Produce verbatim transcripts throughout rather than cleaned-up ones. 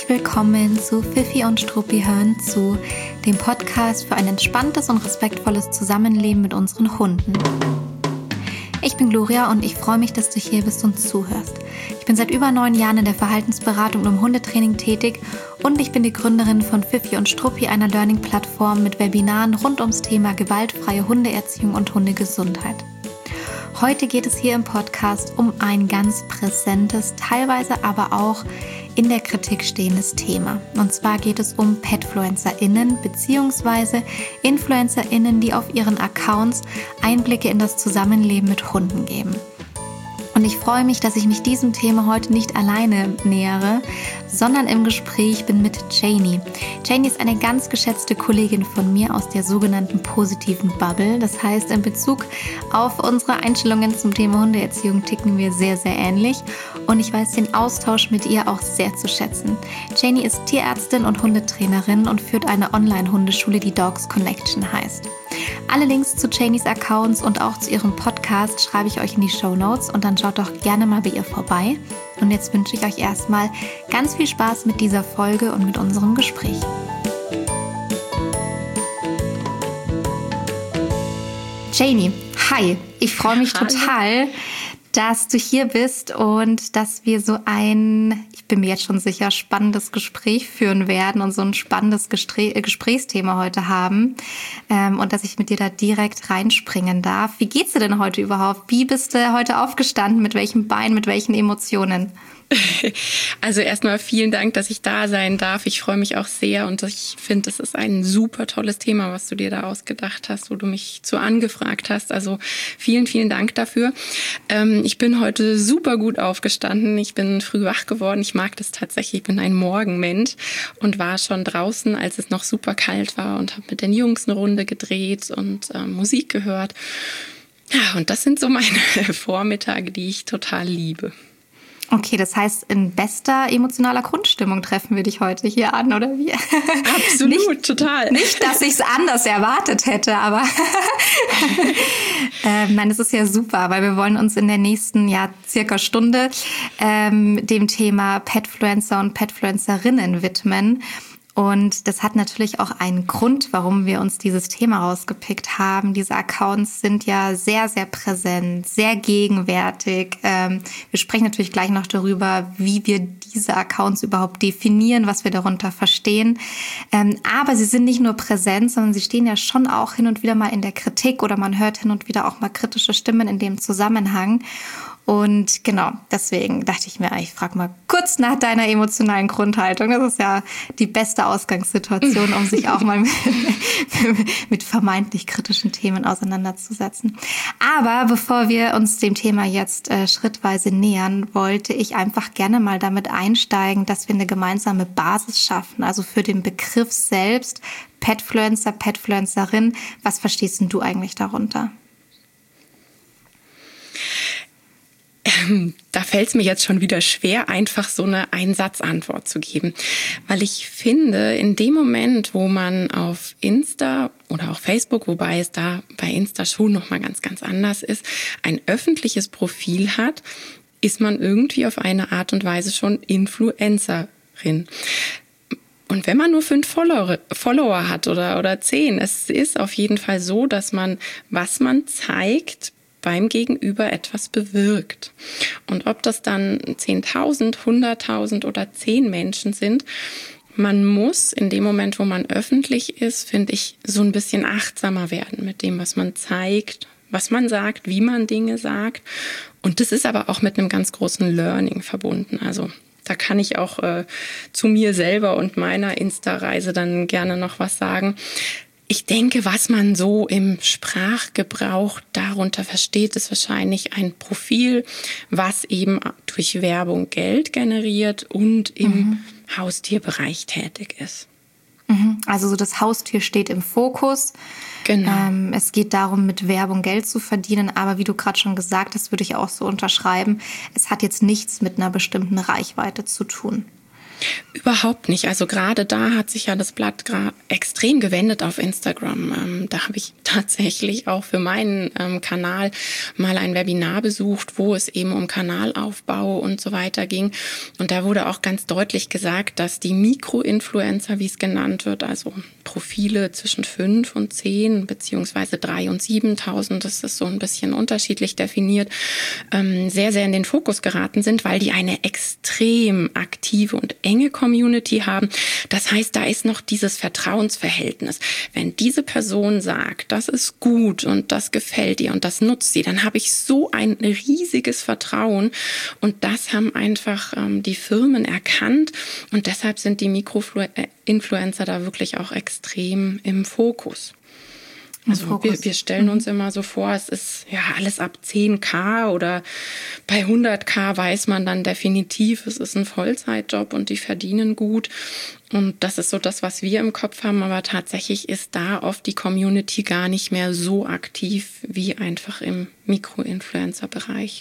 herzlich willkommen zu Fifi und Struppi hören zu, dem Podcast für ein entspanntes und respektvolles Zusammenleben mit unseren Hunden. Ich bin Gloria und ich freue mich, dass du hier bist und zuhörst. Ich bin seit über neun Jahren in der Verhaltensberatung und im Hundetraining tätig und ich bin die Gründerin von Fifi und Struppi, einer Learning-Plattform mit Webinaren rund ums Thema gewaltfreie Hundeerziehung und Hundegesundheit. Heute geht es hier im Podcast um ein ganz präsentes, teilweise aber auch in der Kritik stehendes Thema. Und zwar geht es um PetfluencerInnen bzw. InfluencerInnen, die auf ihren Accounts Einblicke in das Zusammenleben mit Hunden geben. Und ich freue mich, dass ich mich diesem Thema heute nicht alleine nähere, sondern im Gespräch bin mit Janie. Janie ist eine ganz geschätzte Kollegin von mir aus der sogenannten positiven Bubble. Das heißt, in Bezug auf unsere Einstellungen zum Thema Hundeerziehung ticken wir sehr, sehr ähnlich. Und ich weiß den Austausch mit ihr auch sehr zu schätzen. Janie ist Tierärztin und Hundetrainerin und führt eine Online-Hundeschule, die Dogs Connection heißt. Alle Links zu Janies Accounts und auch zu ihrem Podcast schreibe ich euch in die Shownotes und dann schaut doch gerne mal bei ihr vorbei. Und jetzt wünsche ich euch erstmal ganz viel Spaß mit dieser Folge und mit unserem Gespräch. Janie, hi! Ich freue mich Hallo. total, dass du hier bist und dass wir so ein, ich bin mir jetzt schon sicher, spannendes Gespräch führen werden und so ein spannendes Gestre- Gesprächsthema heute haben ähm, und dass ich mit dir da direkt reinspringen darf. Wie geht's dir denn heute überhaupt? Wie bist du heute aufgestanden? Mit welchem Bein, mit welchen Emotionen? Also erstmal vielen Dank, dass ich da sein darf. Ich freue mich auch sehr und ich finde, es ist ein super tolles Thema, was du dir da ausgedacht hast, wo du mich zu angefragt hast. Also vielen, vielen Dank dafür. Ähm, ich bin heute super gut aufgestanden. Ich bin früh wach geworden. Ich mag das tatsächlich. Ich bin ein Morgenmensch und war schon draußen, als es noch super kalt war und habe mit den Jungs eine Runde gedreht und äh, Musik gehört. Ja, und das sind so meine Vormittage, die ich total liebe. Okay, das heißt, in bester emotionaler Grundstimmung treffen wir dich heute hier an, oder wie? Absolut, nicht, total. Nicht, dass ich es anders erwartet hätte, aber ähm, nein, das ist ja super, weil wir wollen uns in der nächsten, ja, circa Stunde ähm, dem Thema Petfluencer und Petfluencerinnen widmen. Und das hat natürlich auch einen Grund, warum wir uns dieses Thema rausgepickt haben. Diese Accounts sind ja sehr, sehr präsent, sehr gegenwärtig. Ähm, wir sprechen natürlich gleich noch darüber, wie wir diese Accounts überhaupt definieren, was wir darunter verstehen. Ähm, aber sie sind nicht nur präsent, sondern sie stehen ja schon auch hin und wieder mal in der Kritik oder man hört hin und wieder auch mal kritische Stimmen in dem Zusammenhang. Und genau, deswegen dachte ich mir, ich frage mal kurz nach deiner emotionalen Grundhaltung. Das ist ja die beste Ausgangssituation, um sich auch mal mit, mit vermeintlich kritischen Themen auseinanderzusetzen. Aber bevor wir uns dem Thema jetzt äh, schrittweise nähern, wollte ich einfach gerne mal damit einsteigen, dass wir eine gemeinsame Basis schaffen. Also für den Begriff selbst, Petfluencer, Petfluencerin. Was verstehst denn du eigentlich darunter? Da fällt es mir jetzt schon wieder schwer, einfach so eine Einsatzantwort zu geben. Weil ich finde, in dem Moment, wo man auf Insta oder auch Facebook, wobei es da bei Insta schon nochmal ganz, ganz anders ist, ein öffentliches Profil hat, ist man irgendwie auf eine Art und Weise schon Influencerin. Und wenn man nur fünf Follower, Follower hat oder, oder zehn, es ist auf jeden Fall so, dass man, was man zeigt, beim Gegenüber etwas bewirkt. Und ob das dann zehntausend, hunderttausend oder zehn Menschen sind, man muss in dem Moment, wo man öffentlich ist, finde ich, so ein bisschen achtsamer werden mit dem, was man zeigt, was man sagt, wie man Dinge sagt. Und das ist aber auch mit einem ganz großen Learning verbunden. Also da kann ich auch äh, zu mir selber und meiner Insta-Reise dann gerne noch was sagen. Ich denke, was man so im Sprachgebrauch darunter versteht, ist wahrscheinlich ein Profil, was eben durch Werbung Geld generiert und im mhm. Haustierbereich tätig ist. Also so das Haustier steht im Fokus. Genau. Ähm, es geht darum, mit Werbung Geld zu verdienen. Aber wie du gerade schon gesagt hast, würde ich auch so unterschreiben, es hat jetzt nichts mit einer bestimmten Reichweite zu tun. Überhaupt nicht. Also gerade da hat sich ja das Blatt gra- extrem gewendet auf Instagram. Ähm, da habe ich tatsächlich auch für meinen ähm, Kanal mal ein Webinar besucht, wo es eben um Kanalaufbau und so weiter ging. Und da wurde auch ganz deutlich gesagt, dass die Mikroinfluencer, wie es genannt wird, also Profile zwischen fünf und zehn beziehungsweise drei und siebentausend, das ist so ein bisschen unterschiedlich definiert, ähm, sehr, sehr in den Fokus geraten sind, weil die eine extrem aktive und enge Community haben. Das heißt, da ist noch dieses Vertrauensverhältnis. Wenn diese Person sagt, das ist gut und das gefällt ihr und das nutzt sie, dann habe ich so ein riesiges Vertrauen. Und das haben einfach ähm, die Firmen erkannt. Und deshalb sind die Mikroinfluencer da wirklich auch extrem im Fokus. Also wir, wir stellen uns immer so vor, es ist ja alles ab zehn K oder bei hundert K weiß man dann definitiv, es ist ein Vollzeitjob und die verdienen gut. Und das ist so das, was wir im Kopf haben. Aber tatsächlich ist da oft die Community gar nicht mehr so aktiv wie einfach im Mikroinfluencer-Bereich.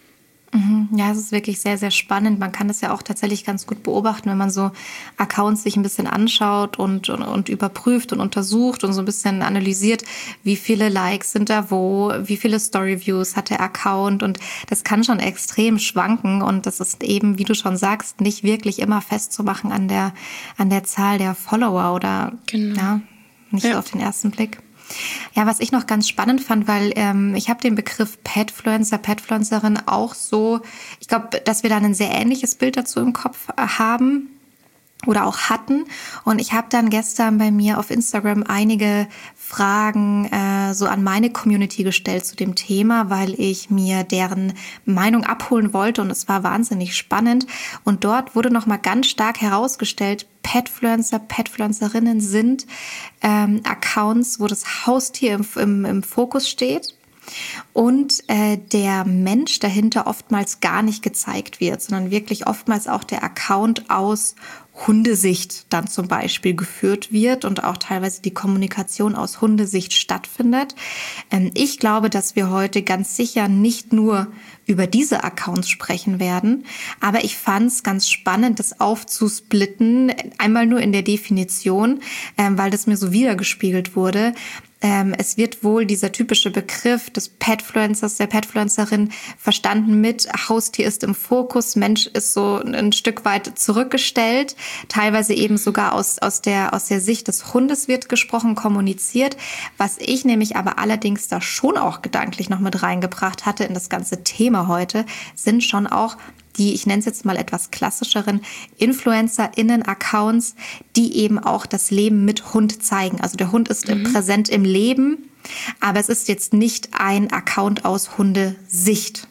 Ja, es ist wirklich sehr, sehr spannend. Man kann das ja auch tatsächlich ganz gut beobachten, wenn man so Accounts sich ein bisschen anschaut und, und, und überprüft und untersucht und so ein bisschen analysiert, wie viele Likes sind da wo, wie viele Storyviews hat der Account. Und das kann schon extrem schwanken. Und das ist eben, wie du schon sagst, nicht wirklich immer festzumachen an der, an der Zahl der Follower oder genau. ja, nicht ja. so auf den ersten Blick. Ja, was ich noch ganz spannend fand, weil ähm, ich habe den Begriff Petfluencer, Petfluencerin auch so, ich glaube, dass wir da ein sehr ähnliches Bild dazu im Kopf haben oder auch hatten. Und ich habe dann gestern bei mir auf Instagram einige Fragen äh, so an meine Community gestellt zu dem Thema, weil ich mir deren Meinung abholen wollte und es war wahnsinnig spannend. Und dort wurde nochmal ganz stark herausgestellt, Petfluencer, Petfluencerinnen sind ähm, Accounts, wo das Haustier im, im, im Fokus steht und äh, der Mensch dahinter oftmals gar nicht gezeigt wird, sondern wirklich oftmals auch der Account aus Hundesicht dann zum Beispiel geführt wird und auch teilweise die Kommunikation aus Hundesicht stattfindet. Ähm, ich glaube, dass wir heute ganz sicher nicht nur über diese Accounts sprechen werden, aber ich fand es ganz spannend, das aufzusplitten, einmal nur in der Definition, ähm, weil das mir so wiedergespiegelt wurde. Ähm, es wird wohl dieser typische Begriff des Petfluencers, der Petfluencerin verstanden mit Haustier ist im Fokus, Mensch ist so ein Stück weit zurückgestellt, teilweise eben sogar aus, aus, der, aus der Sicht des Hundes wird gesprochen, kommuniziert. Was ich nämlich aber allerdings da schon auch gedanklich noch mit reingebracht hatte in das ganze Thema heute, sind schon auch die, ich nenne es jetzt mal etwas klassischeren InfluencerInnen-Accounts, die eben auch das Leben mit Hund zeigen. Also der Hund ist mhm. präsent im Leben, aber es ist jetzt nicht ein Account aus Hundesicht.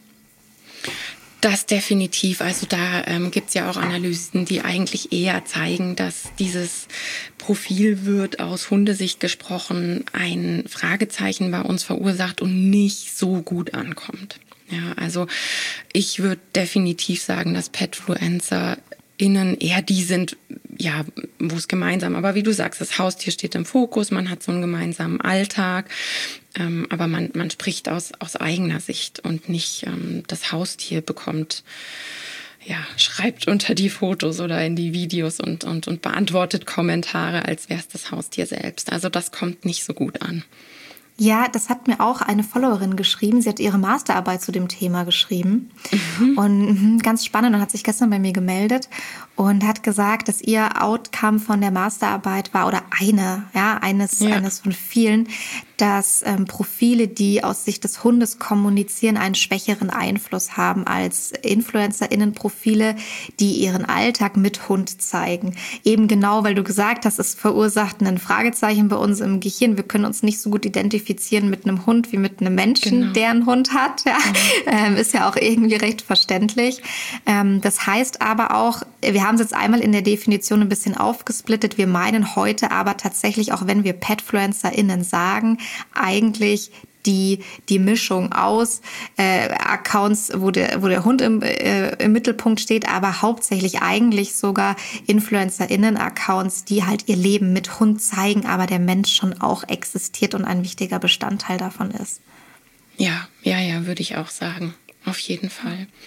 Das definitiv. Also da ähm, gibt es ja auch Analysen, die eigentlich eher zeigen, dass dieses Profil wird aus Hundesicht gesprochen, ein Fragezeichen bei uns verursacht und nicht so gut ankommt. Ja, also ich würde definitiv sagen, dass PetfluencerInnen eher die sind, ja, wo es gemeinsam, aber wie du sagst, das Haustier steht im Fokus, man hat so einen gemeinsamen Alltag, ähm, aber man, man spricht aus, aus eigener Sicht und nicht ähm, das Haustier bekommt, ja, schreibt unter die Fotos oder in die Videos und, und, und beantwortet Kommentare, als wäre es das Haustier selbst. Also das kommt nicht so gut an. Ja, das hat mir auch eine Followerin geschrieben. Sie hat ihre Masterarbeit zu dem Thema geschrieben. Mhm. Und ganz spannend und hat sich gestern bei mir gemeldet und hat gesagt, dass ihr Outcome von der Masterarbeit war, oder eine, ja, eines, ja. eines von vielen, dass ähm, Profile, die aus Sicht des Hundes kommunizieren, einen schwächeren Einfluss haben als InfluencerInnen-Profile, die ihren Alltag mit Hund zeigen. Eben genau, weil du gesagt hast, es verursacht ein Fragezeichen bei uns im Gehirn. Wir können uns nicht so gut identifizieren mit einem Hund wie mit einem Menschen, genau. der einen Hund hat. Ja. Mhm. Ähm, ist ja auch irgendwie recht verständlich. Ähm, das heißt aber auch, wir haben es jetzt einmal in der Definition ein bisschen aufgesplittet. Wir meinen heute aber tatsächlich, auch wenn wir PetfluencerInnen sagen, eigentlich die die Mischung aus äh, Accounts, wo der wo der Hund im, äh, im Mittelpunkt steht, aber hauptsächlich eigentlich sogar InfluencerInnen-Accounts, die halt ihr Leben mit Hund zeigen, aber der Mensch schon auch existiert und ein wichtiger Bestandteil davon ist. Ja, ja, ja, würde ich auch sagen. Auf jeden Fall.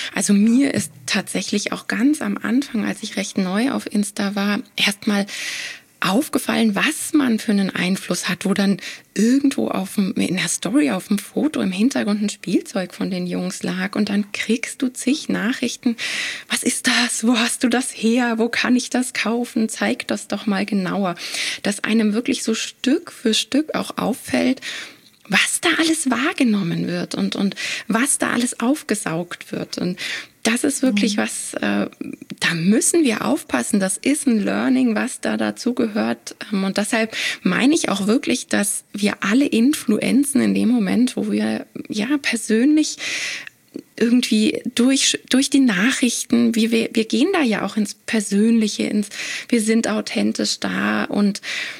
Also mir ist tatsächlich auch ganz am Anfang, als ich recht neu auf Insta war, erstmal aufgefallen, was man für einen Einfluss hat, wo dann irgendwo auf dem, in der Story auf dem Foto im Hintergrund ein Spielzeug von den Jungs lag und dann kriegst du zig Nachrichten. Was ist das? Wo hast du das her? Wo kann ich das kaufen? Zeig das doch mal genauer. Dass einem wirklich so Stück für Stück auch auffällt, was da alles wahrgenommen wird und, und was da alles aufgesaugt wird. Und das ist wirklich was, äh, da müssen wir aufpassen. Das ist ein Learning, was da dazu gehört. Und deshalb meine ich auch wirklich, dass wir alle Influenzen in dem Moment, wo wir ja persönlich irgendwie durch, durch die Nachrichten, wie wir, wir gehen da ja auch ins Persönliche, ins, wir sind authentisch da und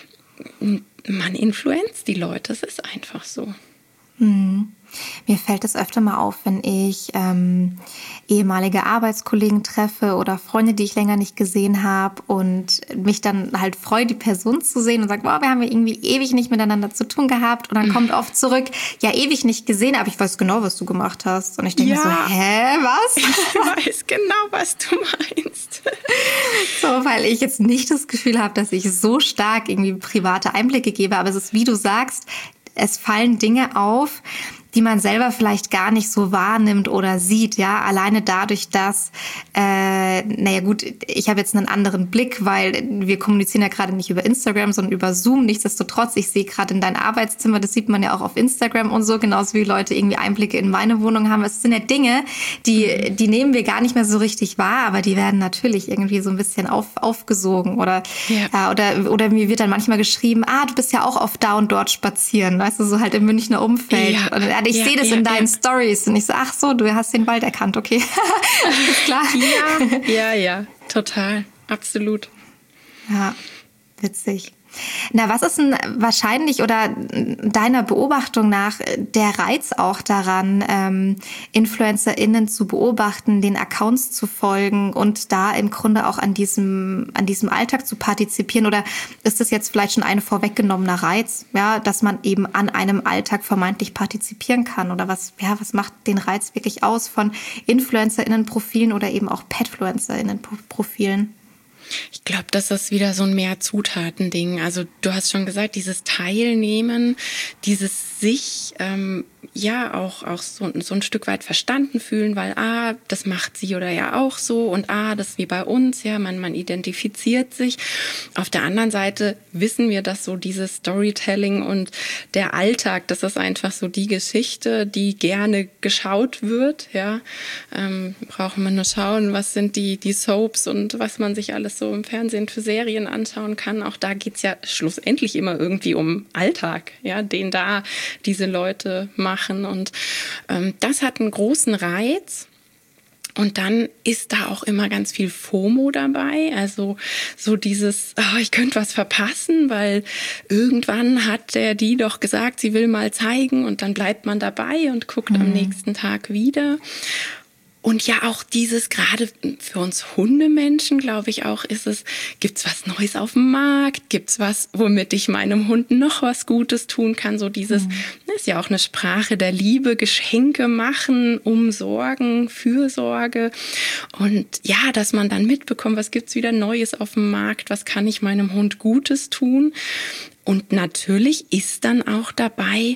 man influenzt die Leute. Es ist einfach so. Hm. Mir fällt es öfter mal auf, wenn ich ähm, ehemalige Arbeitskollegen treffe oder Freunde, die ich länger nicht gesehen habe und mich dann halt freue, die Person zu sehen und sage, boah, wir haben ja irgendwie ewig nicht miteinander zu tun gehabt. Und dann kommt oft zurück, ja, ewig nicht gesehen, aber ich weiß genau, was du gemacht hast. Und ich denke ja. so, hä, was? Ich weiß genau, was du meinst. So, weil ich jetzt nicht das Gefühl habe, dass ich so stark irgendwie private Einblicke gebe. Aber es ist, wie du sagst, es fallen Dinge auf, die man selber vielleicht gar nicht so wahrnimmt oder sieht, ja, alleine dadurch, dass, äh, naja gut, ich habe jetzt einen anderen Blick, weil wir kommunizieren ja gerade nicht über Instagram, sondern über Zoom. Nichtsdestotrotz, ich sehe gerade in dein Arbeitszimmer, das sieht man ja auch auf Instagram und so, genauso wie Leute irgendwie Einblicke in meine Wohnung haben. Es sind ja Dinge, die, die nehmen wir gar nicht mehr so richtig wahr, aber die werden natürlich irgendwie so ein bisschen auf, aufgesogen oder, ja. äh, oder, oder mir wird dann manchmal geschrieben, ah, du bist ja auch oft da und dort spazieren, weißt du, so halt im Münchner Umfeld. Ja. Und ich ja, sehe das ja, in deinen ja. Stories und ich so, ach so, du hast den Wald erkannt, okay. Alles klar. Ja, ja, ja, total, absolut. Ja, witzig. Na, was ist denn wahrscheinlich oder deiner Beobachtung nach der Reiz auch daran, ähm, InfluencerInnen zu beobachten, den Accounts zu folgen und da im Grunde auch an diesem, an diesem Alltag zu partizipieren? Oder ist das jetzt vielleicht schon ein vorweggenommener Reiz, ja, dass man eben an einem Alltag vermeintlich partizipieren kann? Oder was, ja, was macht den Reiz wirklich aus von InfluencerInnen-Profilen oder eben auch PetfluencerInnen-Profilen? Ich glaube, das ist wieder so ein Mehr-Zutaten-Ding. Also du hast schon gesagt, dieses Teilnehmen, dieses sich ähm, ja auch, auch so, so ein Stück weit verstanden fühlen, weil ah, das macht sie oder ja auch so und ah, das ist wie bei uns, ja, man, man identifiziert sich. Auf der anderen Seite wissen wir, dass so dieses Storytelling und der Alltag, das ist einfach so die Geschichte, die gerne geschaut wird, ja. Ähm, brauchen wir nur schauen, was sind die, die Soaps und was man sich alles so im Fernsehen für Serien anschauen kann. Auch da geht's ja schlussendlich immer irgendwie um Alltag, ja, den da diese Leute machen. Und ähm, das hat einen großen Reiz. Und dann ist da auch immer ganz viel FOMO dabei, also so dieses, oh, ich könnte was verpassen, weil irgendwann hat der die doch gesagt, sie will mal zeigen und dann bleibt man dabei und guckt mhm. am nächsten Tag wieder. Und ja, auch dieses, gerade für uns Hundemenschen, glaube ich auch, ist es, gibt's was Neues auf dem Markt? Gibt's was, womit ich meinem Hund noch was Gutes tun kann? So dieses, mhm. das ist ja auch eine Sprache der Liebe, Geschenke machen, umsorgen, Fürsorge. Und ja, dass man dann mitbekommt, was gibt's wieder Neues auf dem Markt? Was kann ich meinem Hund Gutes tun? Und natürlich ist dann auch dabei,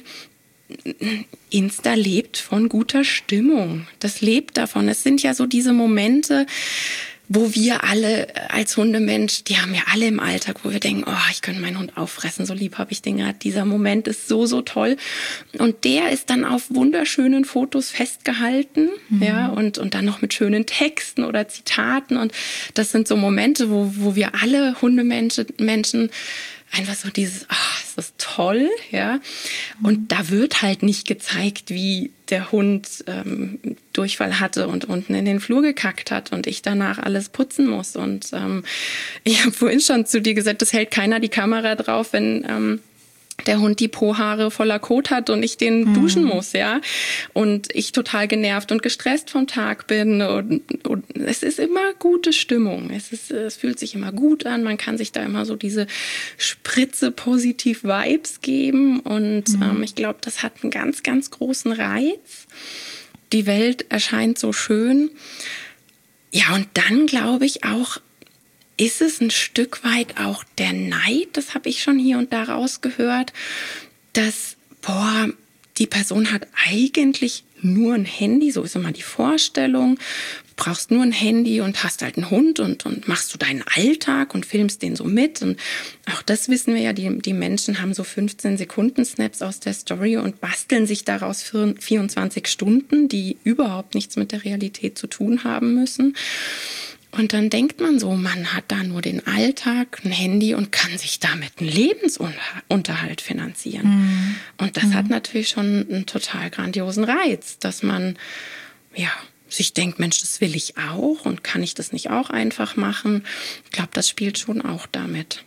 Insta lebt von guter Stimmung. Das lebt davon. Es sind ja so diese Momente, wo wir alle als Hundemensch, die haben ja alle im Alltag, wo wir denken, oh, ich könnte meinen Hund auffressen, so lieb habe ich den gerade. Dieser Moment ist so, so toll. Und der ist dann auf wunderschönen Fotos festgehalten, mhm. ja, und, und dann noch mit schönen Texten oder Zitaten. Und das sind so Momente, wo, wo wir alle Hundemenschen, Menschen einfach so dieses, ach, ist das toll, ja. Und da wird halt nicht gezeigt, wie der Hund ähm, Durchfall hatte und unten in den Flur gekackt hat und ich danach alles putzen muss. Und ähm, ich habe vorhin schon zu dir gesagt, das hält keiner die Kamera drauf, wenn ähm, der Hund die Pohaare voller Kot hat und ich den mhm. duschen muss, ja. Und ich total genervt und gestresst vom Tag bin. Und, und es ist immer gute Stimmung. Es ist, es fühlt sich immer gut an. Man kann sich da immer so diese Spritze positiv Vibes geben. Und mhm. ähm, ich glaube, das hat einen ganz, ganz großen Reiz. die Welt erscheint so schön. Ja, und dann glaube ich auch, ist es ein Stück weit auch der Neid, das habe ich schon hier und da rausgehört, dass, boah, die Person hat eigentlich nur ein Handy, so ist immer die Vorstellung, du brauchst nur ein Handy und hast halt einen Hund und, und machst du deinen Alltag und filmst den so mit. Und auch das wissen wir ja, die, die Menschen haben so fünfzehn Sekunden Snaps aus der Story und basteln sich daraus für vierundzwanzig Stunden, die überhaupt nichts mit der Realität zu tun haben müssen. Und dann denkt man so, man hat da nur den Alltag, ein Handy und kann sich damit einen Lebensunterhalt finanzieren. Mhm. Und das mhm. hat natürlich schon einen total grandiosen Reiz, dass man ja sich denkt, Mensch, das will ich auch und kann ich das nicht auch einfach machen? Ich glaube, das spielt schon auch damit.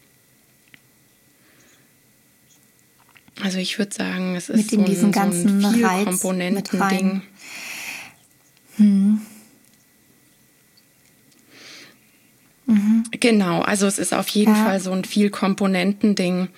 Also ich würde sagen, es ist so ein, so ein Vielkomponenten-Ding. Hm. Mhm. Genau, also es ist auf jeden ja. Fall so ein Vielkomponenten-Ding.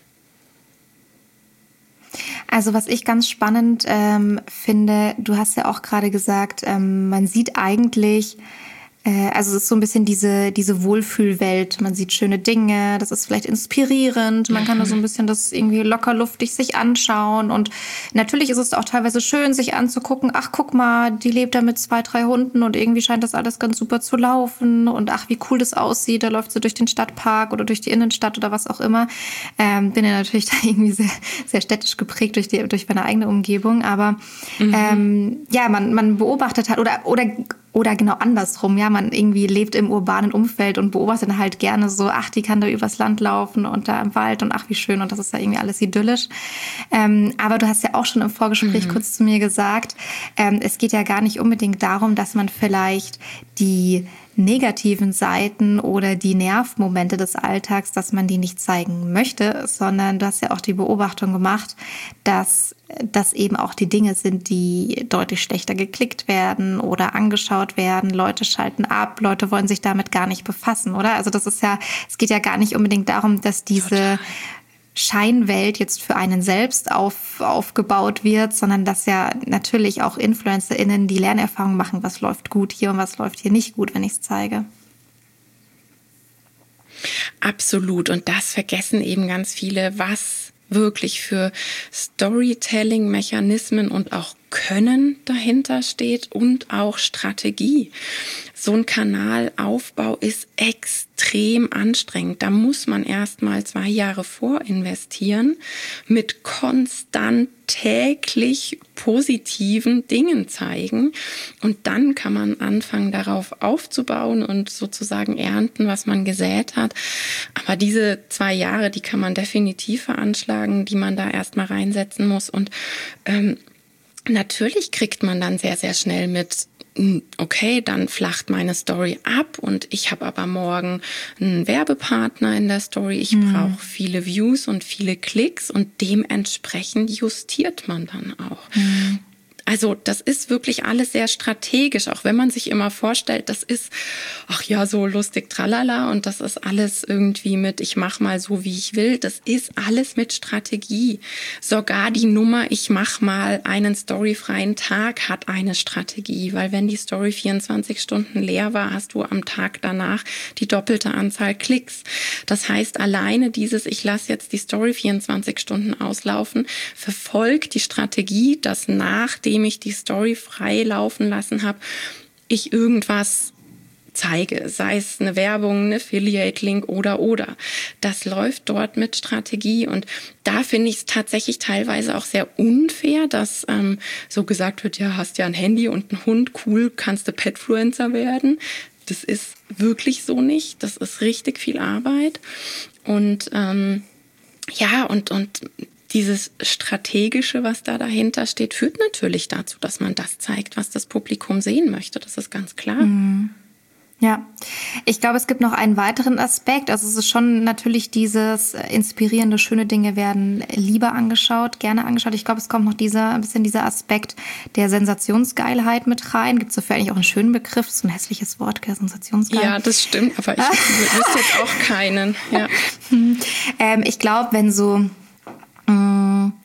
Also was ich ganz spannend ähm, finde, du hast ja auch gerade gesagt, ähm, man sieht eigentlich, äh, also es ist so ein bisschen diese diese Wohlfühlwelt. Man sieht schöne Dinge, das ist vielleicht inspirierend, man kann da so ein bisschen das irgendwie lockerluftig sich anschauen und natürlich ist es auch teilweise schön, sich anzugucken, ach guck mal, die lebt da mit zwei, drei Hunden und irgendwie scheint das alles ganz super zu laufen und ach, wie cool das aussieht, da läuft sie durch den Stadtpark oder durch die Innenstadt oder was auch immer. Ähm, bin ja natürlich da irgendwie sehr, sehr städtisch geprägt durch die, durch meine eigene Umgebung, aber mhm. ähm, ja, man, man beobachtet halt oder, oder Oder genau andersrum, ja, man irgendwie lebt im urbanen Umfeld und beobachtet dann halt gerne so, ach, die kann da übers Land laufen und da im Wald und ach, wie schön und das ist ja irgendwie alles idyllisch. Ähm, aber du hast ja auch schon im Vorgespräch mhm. kurz zu mir gesagt, ähm, es geht ja gar nicht unbedingt darum, dass man vielleicht die negativen Seiten oder die Nervmomente des Alltags, dass man die nicht zeigen möchte, sondern du hast ja auch die Beobachtung gemacht, dass das eben auch die Dinge sind, die deutlich schlechter geklickt werden oder angeschaut werden. Leute schalten ab, Leute wollen sich damit gar nicht befassen, oder? Also das ist ja, es geht ja gar nicht unbedingt darum, dass diese Total. Scheinwelt jetzt für einen selbst auf, aufgebaut wird, sondern dass ja natürlich auch InfluencerInnen die Lernerfahrung machen, was läuft gut hier und was läuft hier nicht gut, wenn ich es zeige. Absolut. Und das vergessen eben ganz viele, was wirklich für Storytelling-Mechanismen und auch Können dahinter steht und auch Strategie. So ein Kanalaufbau ist extrem anstrengend. Da muss man erst mal zwei Jahre vorinvestieren mit konstant täglich positiven Dingen zeigen. Und dann kann man anfangen, darauf aufzubauen und sozusagen ernten, was man gesät hat. Aber diese zwei Jahre, die kann man definitiv veranschlagen, die man da erst mal reinsetzen muss. Und ähm, natürlich kriegt man dann sehr, sehr schnell mit, okay, dann flacht meine Story ab und ich habe aber morgen einen Werbepartner in der Story. Ich mhm. brauche viele Views und viele Klicks und dementsprechend justiert man dann auch. Mhm. Also das ist wirklich alles sehr strategisch, auch wenn man sich immer vorstellt, das ist, ach ja, so lustig, tralala und das ist alles irgendwie mit, ich mache mal so, wie ich will. Das ist alles mit Strategie. Sogar die Nummer, ich mache mal einen storyfreien Tag, hat eine Strategie, weil wenn die Story vierundzwanzig Stunden leer war, hast du am Tag danach die doppelte Anzahl Klicks. Das heißt, alleine dieses, ich lasse jetzt die Story vierundzwanzig Stunden auslaufen, verfolgt die Strategie, dass nachdem ich die Story frei laufen lassen habe, ich irgendwas zeige, sei es eine Werbung, ein Affiliate-Link oder, oder. Das läuft dort mit Strategie und da finde ich es tatsächlich teilweise auch sehr unfair, dass ähm, so gesagt wird, ja, hast ja ein Handy und einen Hund, cool, kannst du Petfluencer werden. Das ist wirklich so nicht. Das ist richtig viel Arbeit und ähm, ja, und, und dieses Strategische, was da dahinter steht, führt natürlich dazu, dass man das zeigt, was das Publikum sehen möchte. Das ist ganz klar. Mhm. Ja, ich glaube, es gibt noch einen weiteren Aspekt. Also es ist schon natürlich dieses inspirierende, schöne Dinge werden lieber angeschaut, gerne angeschaut. Ich glaube, es kommt noch dieser, ein bisschen dieser Aspekt der Sensationsgeilheit mit rein. Gibt es dafür eigentlich auch einen schönen Begriff? Das ist ein hässliches Wort, gell? Sensationsgeil. Ja, das stimmt, aber ich wüsste jetzt auch keinen. Ja. ähm, ich glaube, wenn so mh,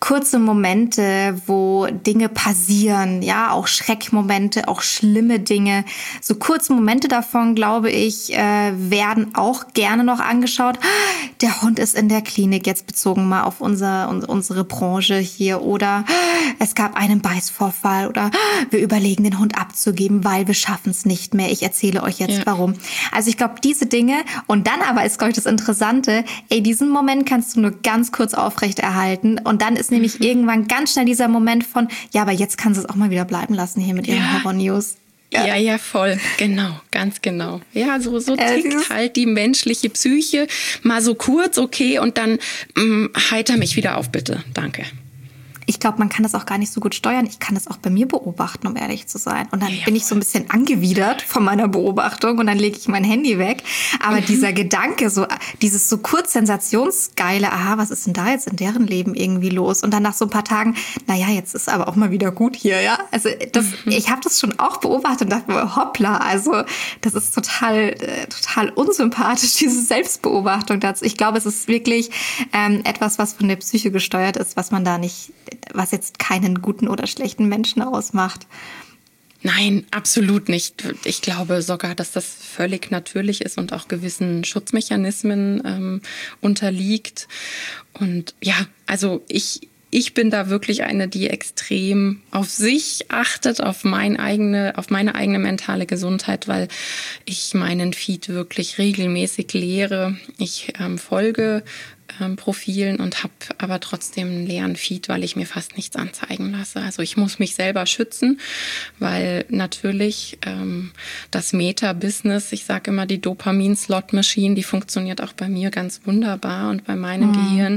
kurze Momente, wo Dinge passieren, ja, auch Schreckmomente, auch schlimme Dinge. So kurze Momente davon, glaube ich, äh, werden auch gerne noch angeschaut. Der Hund ist in der Klinik, jetzt bezogen mal auf unser, unsere Branche hier. Oder es gab einen Beißvorfall. Oder wir überlegen, den Hund abzugeben, weil wir schaffen es nicht mehr. Ich erzähle euch jetzt, ja. warum. Also ich glaube, diese Dinge. Und dann aber ist, glaube ich, das Interessante, ey, diesen Moment kannst du nur ganz kurz aufrechterhalten. Und dann ist nämlich mhm. irgendwann ganz schnell dieser Moment von, ja, aber jetzt kannst du es auch mal wieder bleiben lassen hier mit ihren ja. Horror-News. Ja. ja, ja, voll. Genau, ganz genau. Ja, so, so tickt äh, halt die menschliche Psyche. Mal so kurz, okay, und dann mh, heiter mich wieder auf, bitte. Danke. Ich glaube, man kann das auch gar nicht so gut steuern. Ich kann das auch bei mir beobachten, um ehrlich zu sein. Und dann ja, bin ich so ein bisschen angewidert von meiner Beobachtung und dann lege ich mein Handy weg. Aber mhm. dieser Gedanke, so dieses so kurz sensationsgeile, aha, was ist denn da jetzt in deren Leben irgendwie los? Und dann nach so ein paar Tagen, naja, jetzt ist aber auch mal wieder gut hier, ja? Also das, mhm. ich habe das schon auch beobachtet und dachte mir, hoppla, also das ist total, äh, total unsympathisch, diese Selbstbeobachtung dazu. Ich glaube, es ist wirklich ähm, etwas, was von der Psyche gesteuert ist, was man da nicht... was jetzt keinen guten oder schlechten Menschen ausmacht. Nein, absolut nicht. Ich glaube sogar, dass das völlig natürlich ist und auch gewissen Schutzmechanismen ähm, unterliegt. Und ja, also ich... Ich bin da wirklich eine, die extrem auf sich achtet, auf mein eigene, auf meine eigene mentale Gesundheit, weil ich meinen Feed wirklich regelmäßig leere. Ich ähm, folge ähm, Profilen und habe aber trotzdem einen leeren Feed, weil ich mir fast nichts anzeigen lasse. Also ich muss mich selber schützen, weil natürlich ähm, das Meta-Business, ich sage immer die Dopamin-Slot-Machine, die funktioniert auch bei mir ganz wunderbar und bei meinem mhm. Gehirn.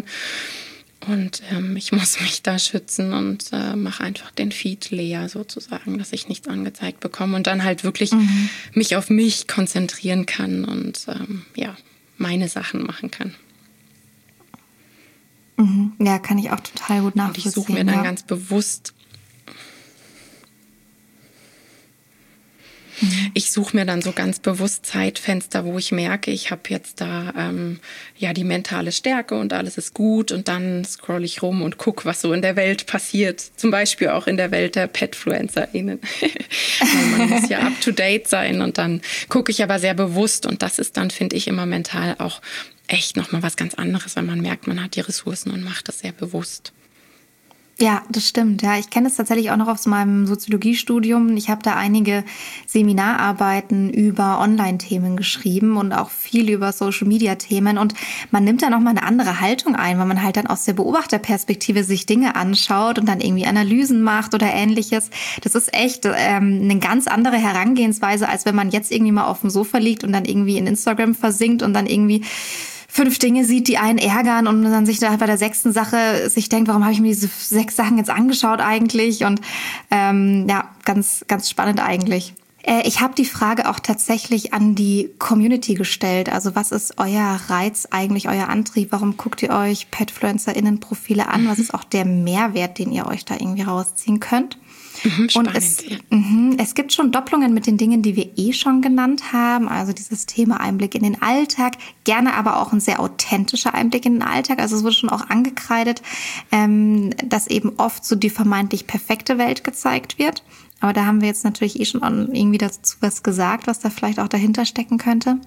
Und ähm, ich muss mich da schützen und äh, mache einfach den Feed leer sozusagen, dass ich nichts angezeigt bekomme und dann halt wirklich mhm. mich auf mich konzentrieren kann und ähm, ja, meine Sachen machen kann. Mhm. Ja, kann ich auch total gut nachvollziehen. Und ich suche mir dann ja. ganz bewusst Ich suche mir dann so ganz bewusst Zeitfenster, wo ich merke, ich habe jetzt da ähm, ja die mentale Stärke und alles ist gut und dann scroll ich rum und gucke, was so in der Welt passiert. Zum Beispiel auch in der Welt der PetFluencerInnen. Man muss ja up-to-date sein und dann gucke ich aber sehr bewusst und das ist dann, finde ich, immer mental auch echt nochmal was ganz anderes, wenn man merkt, man hat die Ressourcen und macht das sehr bewusst. Ja, das stimmt. Ja, ich kenne es tatsächlich auch noch aus meinem Soziologiestudium. Ich habe da einige Seminararbeiten über Online-Themen geschrieben und auch viel über Social-Media-Themen. Und man nimmt da nochmal eine andere Haltung ein, weil man halt dann aus der Beobachterperspektive sich Dinge anschaut und dann irgendwie Analysen macht oder Ähnliches. Das ist echt ähm, eine ganz andere Herangehensweise, als wenn man jetzt irgendwie mal auf dem Sofa liegt und dann irgendwie in Instagram versinkt und dann irgendwie fünf Dinge sieht, die einen ärgern und dann sich da bei der sechsten Sache sich denkt, warum habe ich mir diese sechs Sachen jetzt angeschaut eigentlich? Und ähm, ja, ganz, ganz spannend eigentlich. Äh, ich habe die Frage auch tatsächlich an die Community gestellt. Also was ist euer Reiz eigentlich, euer Antrieb? Warum guckt ihr euch PetFluencerInnen-Profile an? Was ist auch der Mehrwert, den ihr euch da irgendwie rausziehen könnt? Mhm, spannend, und es, ja. mh, es gibt schon Doppelungen mit den Dingen, die wir eh schon genannt haben. Also dieses Thema Einblick in den Alltag, gerne aber auch ein sehr authentischer Einblick in den Alltag. Also es wurde schon auch angekreidet, ähm, dass eben oft so die vermeintlich perfekte Welt gezeigt wird. Aber da haben wir jetzt natürlich eh schon irgendwie dazu was gesagt, was da vielleicht auch dahinter stecken könnte.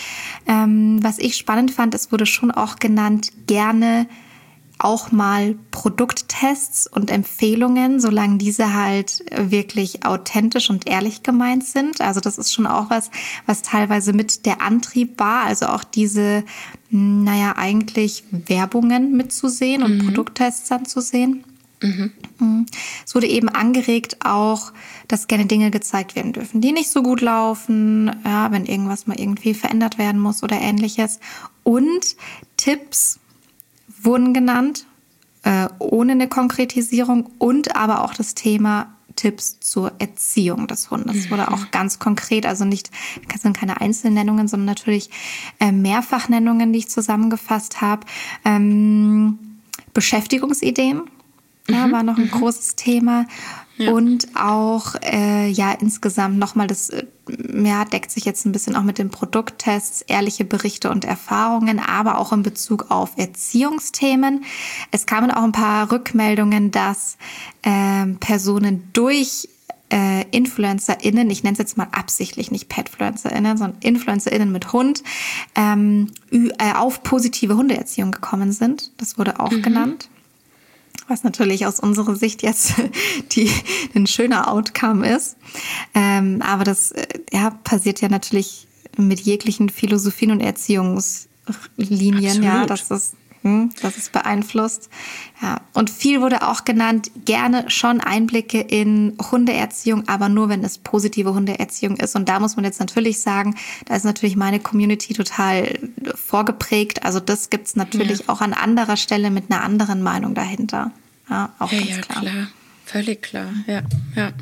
Ähm, was ich spannend fand, es wurde schon auch genannt, gerne auch mal Produkttests und Empfehlungen, solange diese halt wirklich authentisch und ehrlich gemeint sind. Also das ist schon auch was, was teilweise mit der Antrieb war, also auch diese, naja, eigentlich Werbungen mitzusehen und mhm. Produkttests dann zu sehen. Mhm. Es wurde eben angeregt auch, dass gerne Dinge gezeigt werden dürfen, die nicht so gut laufen, ja, wenn irgendwas mal irgendwie verändert werden muss oder Ähnliches. Und Tipps wurden genannt, äh, ohne eine Konkretisierung und aber auch das Thema Tipps zur Erziehung des Hundes. Das wurde auch ganz konkret, also nicht, das sind keine Einzelnennungen, sondern natürlich äh, Mehrfachnennungen, die ich zusammengefasst habe. Ähm, Beschäftigungsideen, ja, war noch ein mhm. großes Thema. Ja. Und auch äh, ja insgesamt nochmal das, äh, ja, deckt sich jetzt ein bisschen auch mit den Produkttests, ehrliche Berichte und Erfahrungen, aber auch in Bezug auf Erziehungsthemen. Es kamen auch ein paar Rückmeldungen, dass äh, Personen durch äh, InfluencerInnen, ich nenne es jetzt mal absichtlich nicht PetfluencerInnen, sondern InfluencerInnen mit Hund, ähm, äh, auf positive Hundeerziehung gekommen sind. Das wurde auch mhm. genannt. Was natürlich aus unserer Sicht jetzt die, ein schöner Outcome ist. Ähm, aber das ja, passiert ja natürlich mit jeglichen Philosophien und Erziehungslinien. Absolut. Ja, das ist, hm, das ist beeinflusst. Ja. Und viel wurde auch genannt, gerne schon Einblicke in Hundeerziehung, aber nur, wenn es positive Hundeerziehung ist. Und da muss man jetzt natürlich sagen, da ist natürlich meine Community total vorgeprägt. Also das gibt's natürlich ja. auch an anderer Stelle mit einer anderen Meinung dahinter. Ja, auch ja, ganz ja, klar. klar. Völlig klar, ja, ja.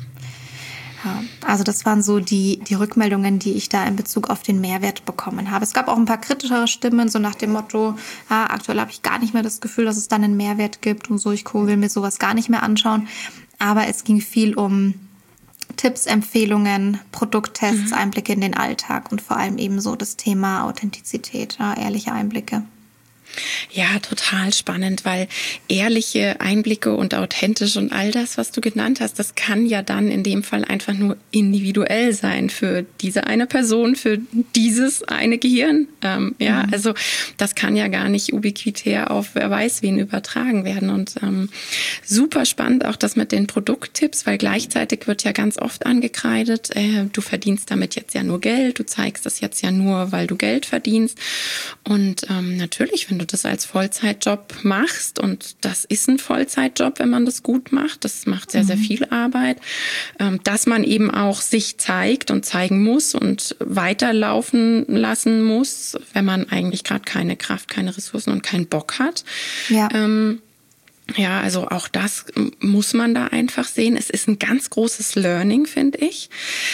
Ja, also das waren so die, die Rückmeldungen, die ich da in Bezug auf den Mehrwert bekommen habe. Es gab auch ein paar kritischere Stimmen, so nach dem Motto, ja, aktuell habe ich gar nicht mehr das Gefühl, dass es dann einen Mehrwert gibt und so, ich will mir sowas gar nicht mehr anschauen. Aber es ging viel um Tipps, Empfehlungen, Produkttests, mhm. Einblicke in den Alltag und vor allem eben so das Thema Authentizität, ja, ehrliche Einblicke. Ja, total spannend, weil ehrliche Einblicke und authentisch und all das, was du genannt hast, das kann ja dann in dem Fall einfach nur individuell sein für diese eine Person, für dieses eine Gehirn. Ähm, ja, mhm. also das kann ja gar nicht ubiquitär auf wer weiß wen übertragen werden. Und ähm, super spannend auch das mit den Produkttipps, weil gleichzeitig wird ja ganz oft angekreidet, äh, du verdienst damit jetzt ja nur Geld, du zeigst das jetzt ja nur, weil du Geld verdienst. Und ähm, natürlich, wenn du das als Vollzeitjob machst, und das ist ein Vollzeitjob, wenn man das gut macht, das macht sehr, mhm. sehr viel Arbeit, dass man eben auch sich zeigt und zeigen muss und weiterlaufen lassen muss, wenn man eigentlich gerade keine Kraft, keine Ressourcen und keinen Bock hat. Ja. Ähm, Ja, also auch das muss man da einfach sehen. Es ist ein ganz großes Learning, finde ich,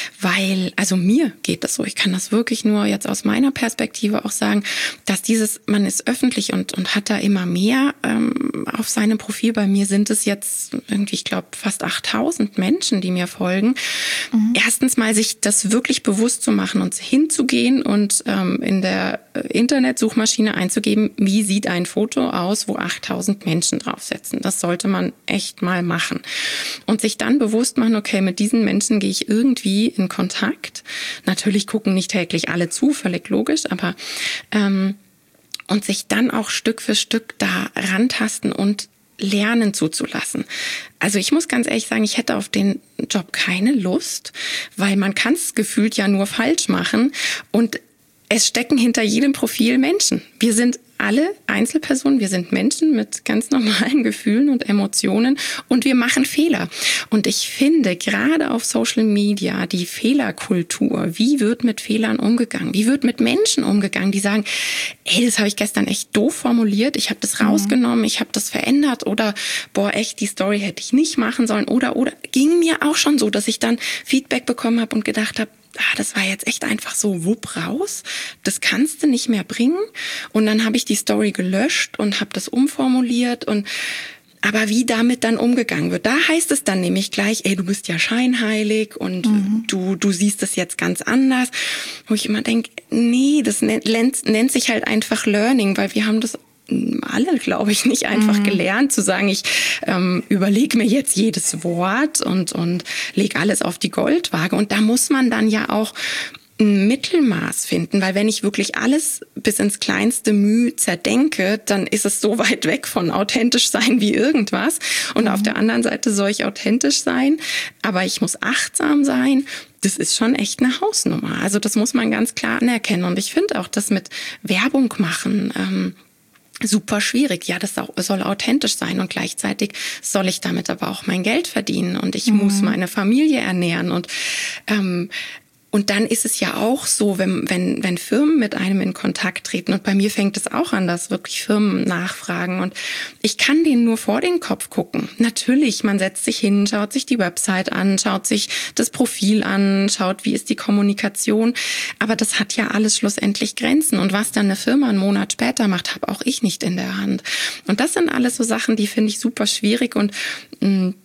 weil, also mir geht das so, ich kann das wirklich nur jetzt aus meiner Perspektive auch sagen, dass dieses, man ist öffentlich und, und hat da immer mehr ähm, auf seinem Profil. Bei mir sind es jetzt irgendwie, ich glaube, fast achttausend Menschen, die mir folgen. Mhm. Erstens mal sich das wirklich bewusst zu machen und hinzugehen und ähm, in der Internetsuchmaschine einzugeben, wie sieht ein Foto aus, wo achttausend Menschen draufsetzen. Das sollte man echt mal machen. Und sich dann bewusst machen, okay, mit diesen Menschen gehe ich irgendwie in Kontakt. Natürlich gucken nicht täglich alle zu, völlig logisch, aber ähm, und sich dann auch Stück für Stück da rantasten und lernen zuzulassen. Also ich muss ganz ehrlich sagen, ich hätte auf den Job keine Lust, weil man kann es gefühlt ja nur falsch machen und es stecken hinter jedem Profil Menschen. Wir sind alle Einzelpersonen, wir sind Menschen mit ganz normalen Gefühlen und Emotionen und wir machen Fehler. Und ich finde, gerade auf Social Media, die Fehlerkultur, wie wird mit Fehlern umgegangen? Wie wird mit Menschen umgegangen, die sagen, ey, das habe ich gestern echt doof formuliert, ich habe das rausgenommen, ich habe das verändert oder boah, echt, die Story hätte ich nicht machen sollen oder, oder ging mir auch schon so, dass ich dann Feedback bekommen habe und gedacht habe, ah, das war jetzt echt einfach so wupp raus, das kannst du nicht mehr bringen. Und dann habe ich die Story gelöscht und habe das umformuliert und aber wie damit dann umgegangen wird, da heißt es dann nämlich gleich, ey, du bist ja scheinheilig und mhm. du du siehst das jetzt ganz anders. Wo ich immer denke, nee, das nennt, nennt sich halt einfach Learning, weil wir haben das alle, glaube ich, nicht einfach mhm. gelernt, zu sagen, ich ähm, überlege mir jetzt jedes Wort und, und lege alles auf die Goldwaage. Und da muss man dann ja auch ein Mittelmaß finden, weil wenn ich wirklich alles bis ins kleinste Mühe zerdenke, dann ist es so weit weg von authentisch sein wie irgendwas. Und mhm. auf der anderen Seite soll ich authentisch sein, aber ich muss achtsam sein. Das ist schon echt eine Hausnummer. Also das muss man ganz klar anerkennen. Und ich finde auch das mit Werbung machen, ähm, super schwierig. Ja, das soll authentisch sein und gleichzeitig soll ich damit aber auch mein Geld verdienen und ich mhm. muss meine Familie ernähren und ähm, und dann ist es ja auch so, wenn, wenn, wenn Firmen mit einem in Kontakt treten, und bei mir fängt es auch an, dass wirklich Firmen nachfragen und ich kann denen nur vor den Kopf gucken. Natürlich, man setzt sich hin, schaut sich die Website an, schaut sich das Profil an, schaut, wie ist die Kommunikation, aber das hat ja alles schlussendlich Grenzen und was dann eine Firma einen Monat später macht, habe auch ich nicht in der Hand. Und das sind alles so Sachen, die finde ich super schwierig und mh,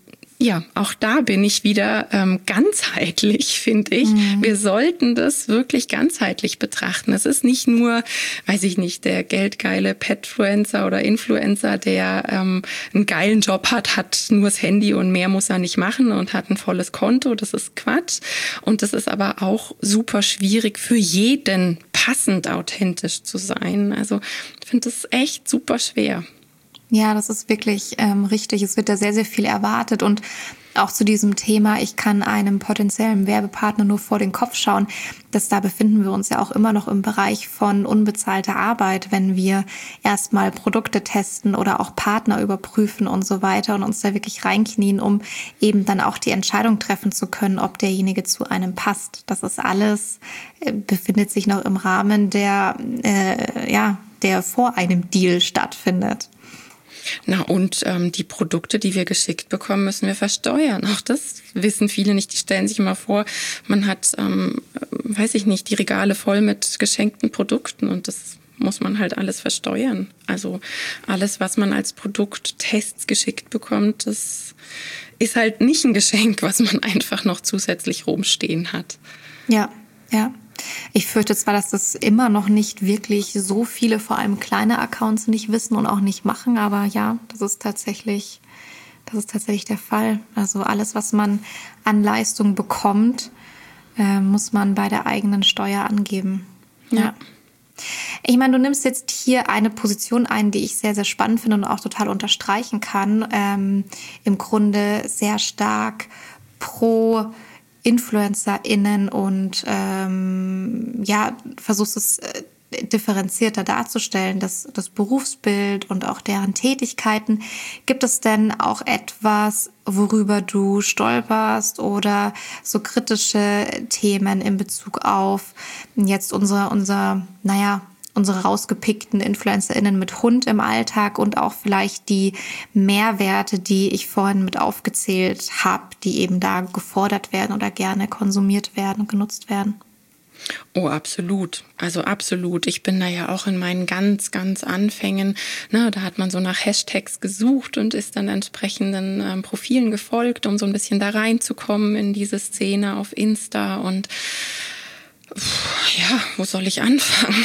Ja, auch da bin ich wieder ähm, ganzheitlich, finde ich. Mhm. Wir sollten das wirklich ganzheitlich betrachten. Es ist nicht nur, weiß ich nicht, der geldgeile Petfluencer oder Influencer, der ähm, einen geilen Job hat, hat nur das Handy und mehr muss er nicht machen und hat ein volles Konto. Das ist Quatsch. Und das ist aber auch super schwierig für jeden passend authentisch zu sein. Also ich finde das echt super schwer. Ja, das ist wirklich ähm, richtig. Es wird da sehr, sehr viel erwartet und auch zu diesem Thema, ich kann einem potenziellen Werbepartner nur vor den Kopf schauen, dass da befinden wir uns ja auch immer noch im Bereich von unbezahlter Arbeit, wenn wir erstmal Produkte testen oder auch Partner überprüfen und so weiter und uns da wirklich reinknien, um eben dann auch die Entscheidung treffen zu können, ob derjenige zu einem passt. Das ist alles, äh, befindet sich noch im Rahmen der, äh, ja, der vor einem Deal stattfindet. Na und ähm, die Produkte, die wir geschickt bekommen, müssen wir versteuern. Auch das wissen viele nicht. Die stellen sich immer vor, man hat, ähm, weiß ich nicht, die Regale voll mit geschenkten Produkten und das muss man halt alles versteuern. Also alles, was man als Produkttests geschickt bekommt, das ist halt nicht ein Geschenk, was man einfach noch zusätzlich rumstehen hat. Ja, ja. Ich fürchte zwar, dass das immer noch nicht wirklich so viele, vor allem kleine Accounts nicht wissen und auch nicht machen, aber ja, das ist tatsächlich, das ist tatsächlich der Fall. Also alles, was man an Leistung bekommt, äh, muss man bei der eigenen Steuer angeben. Ja. ja. Ich meine, du nimmst jetzt hier eine Position ein, die ich sehr, sehr spannend finde und auch total unterstreichen kann. Ähm, im Grunde sehr stark pro InfluencerInnen und ähm, ja, versuchst es äh, differenzierter darzustellen, das, das Berufsbild und auch deren Tätigkeiten. Gibt es denn auch etwas, worüber du stolperst oder so kritische Themen in Bezug auf jetzt unser, unser, naja, unsere rausgepickten InfluencerInnen mit Hund im Alltag und auch vielleicht die Mehrwerte, die ich vorhin mit aufgezählt habe, die eben da gefordert werden oder gerne konsumiert werden und genutzt werden? Oh, absolut. Also absolut. Ich bin da ja auch in meinen ganz, ganz Anfängen. Na, da hat man so nach Hashtags gesucht und ist dann entsprechenden ähm, Profilen gefolgt, um so ein bisschen da reinzukommen in diese Szene auf Insta und ja, wo soll ich anfangen?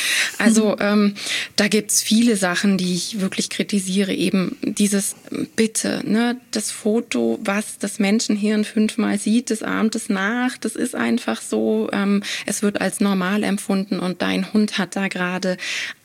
Also ähm, da gibt's viele Sachen, die ich wirklich kritisiere. Eben dieses Bitte, ne, das Foto, was das Menschenhirn fünfmal sieht, das ahmt es nach. Das ist einfach so. Ähm, es wird als normal empfunden und dein Hund hat da gerade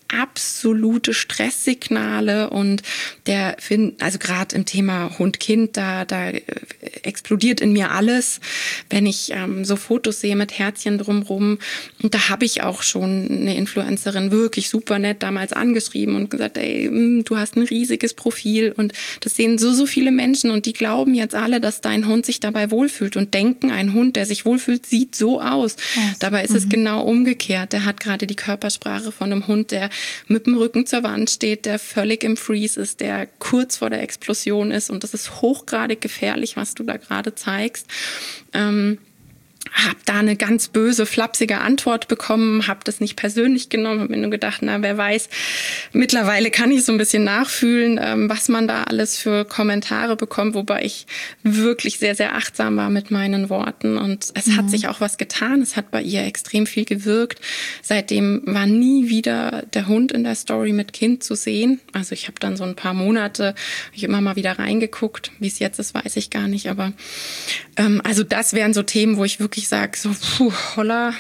absolute Stresssignale und der find, also gerade im Thema Hund-Kind, da da explodiert in mir alles, wenn ich ähm, so Fotos sehe mit Herzchen drumrum. Und da habe ich auch schon eine Influencerin wirklich super nett damals angeschrieben und gesagt, ey, mh, du hast ein riesiges Profil und das sehen so, so viele Menschen und die glauben jetzt alle, dass dein Hund sich dabei wohlfühlt und denken, ein Hund, der sich wohlfühlt, sieht so aus. Yes. Dabei ist mhm. es genau umgekehrt. Der hat gerade die Körpersprache von einem Hund, der mit dem Rücken zur Wand steht, der völlig im Freeze ist, der kurz vor der Explosion ist und das ist hochgradig gefährlich, was du da gerade zeigst. Ähm, habe da eine ganz böse, flapsige Antwort bekommen, habe das nicht persönlich genommen, habe mir nur gedacht, na, wer weiß, mittlerweile kann ich so ein bisschen nachfühlen, ähm, was man da alles für Kommentare bekommt, wobei ich wirklich sehr, sehr achtsam war mit meinen Worten und es mhm. hat sich auch was getan, es hat bei ihr extrem viel gewirkt. Seitdem war nie wieder der Hund in der Story mit Kind zu sehen, also ich habe dann so ein paar Monate, ich immer mal wieder reingeguckt, wie es jetzt ist, weiß ich gar nicht, aber ähm, also das wären so Themen, wo ich wirklich sage, so, puh, holla,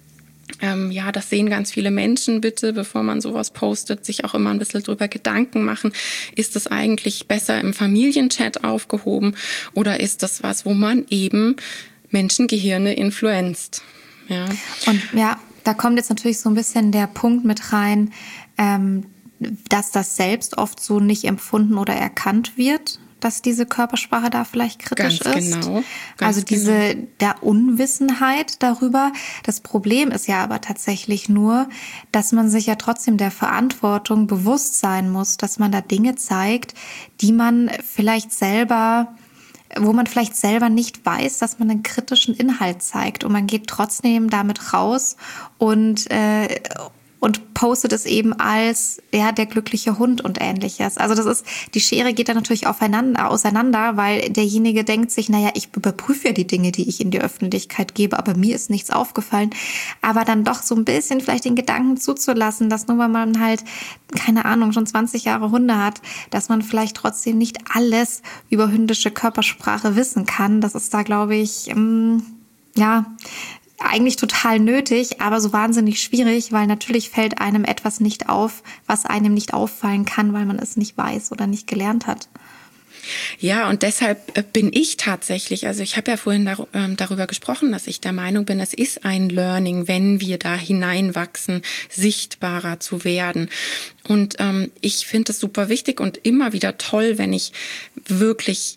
ähm, ja, das sehen ganz viele Menschen, bitte, bevor man sowas postet, sich auch immer ein bisschen drüber Gedanken machen, ist das eigentlich besser im Familienchat aufgehoben oder ist das was, wo man eben Menschengehirne influenzt? Ja. Und ja, da kommt jetzt natürlich so ein bisschen der Punkt mit rein, ähm, dass das selbst oft so nicht empfunden oder erkannt wird, dass diese Körpersprache da vielleicht kritisch ganz ist. Genau, ganz also diese genau. der Unwissenheit darüber. Das Problem ist ja aber tatsächlich nur, dass man sich ja trotzdem der Verantwortung bewusst sein muss, dass man da Dinge zeigt, die man vielleicht selber, wo man vielleicht selber nicht weiß, dass man einen kritischen Inhalt zeigt. Und man geht trotzdem damit raus und äh, und postet es eben als ja der glückliche Hund und ähnliches. Also das ist, die Schere geht da natürlich aufeinander, auseinander, weil derjenige denkt sich, naja, ich überprüfe ja die Dinge, die ich in die Öffentlichkeit gebe, aber mir ist nichts aufgefallen. Aber dann doch so ein bisschen vielleicht den Gedanken zuzulassen, dass nur weil man halt, keine Ahnung, schon zwanzig Jahre Hunde hat, dass man vielleicht trotzdem nicht alles über hündische Körpersprache wissen kann. Das ist da, glaube ich, ähm, ja, eigentlich total nötig, aber so wahnsinnig schwierig, weil natürlich fällt einem etwas nicht auf, was einem nicht auffallen kann, weil man es nicht weiß oder nicht gelernt hat. Ja, und deshalb bin ich tatsächlich, also ich habe ja vorhin dar- ähm, darüber gesprochen, dass ich der Meinung bin, es ist ein Learning, wenn wir da hineinwachsen, sichtbarer zu werden. Und ähm, ich finde es super wichtig und immer wieder toll, wenn ich wirklich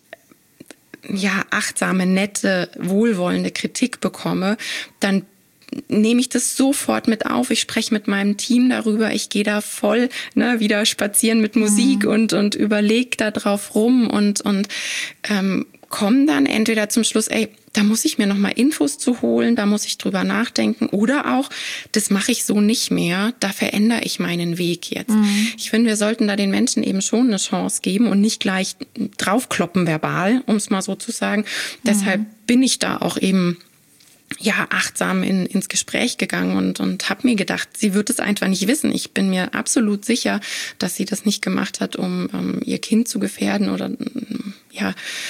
ja achtsame, nette, wohlwollende Kritik bekomme, dann nehme ich das sofort mit auf. Ich spreche mit meinem Team darüber. Ich gehe da voll ne, wieder spazieren mit Musik mhm. und und überlege da drauf rum und und ähm, komme dann entweder zum Schluss, ey, da muss ich mir noch mal Infos zu holen, da muss ich drüber nachdenken oder auch, das mache ich so nicht mehr, da verändere ich meinen Weg jetzt. Mhm. Ich finde, wir sollten da den Menschen eben schon eine Chance geben und nicht gleich draufkloppen verbal, um es mal so zu sagen. Mhm. Deshalb bin ich da auch eben ja achtsam in, ins Gespräch gegangen und, und habe mir gedacht, sie wird es einfach nicht wissen. Ich bin mir absolut sicher, dass sie das nicht gemacht hat, um, um ihr Kind zu gefährden oder ja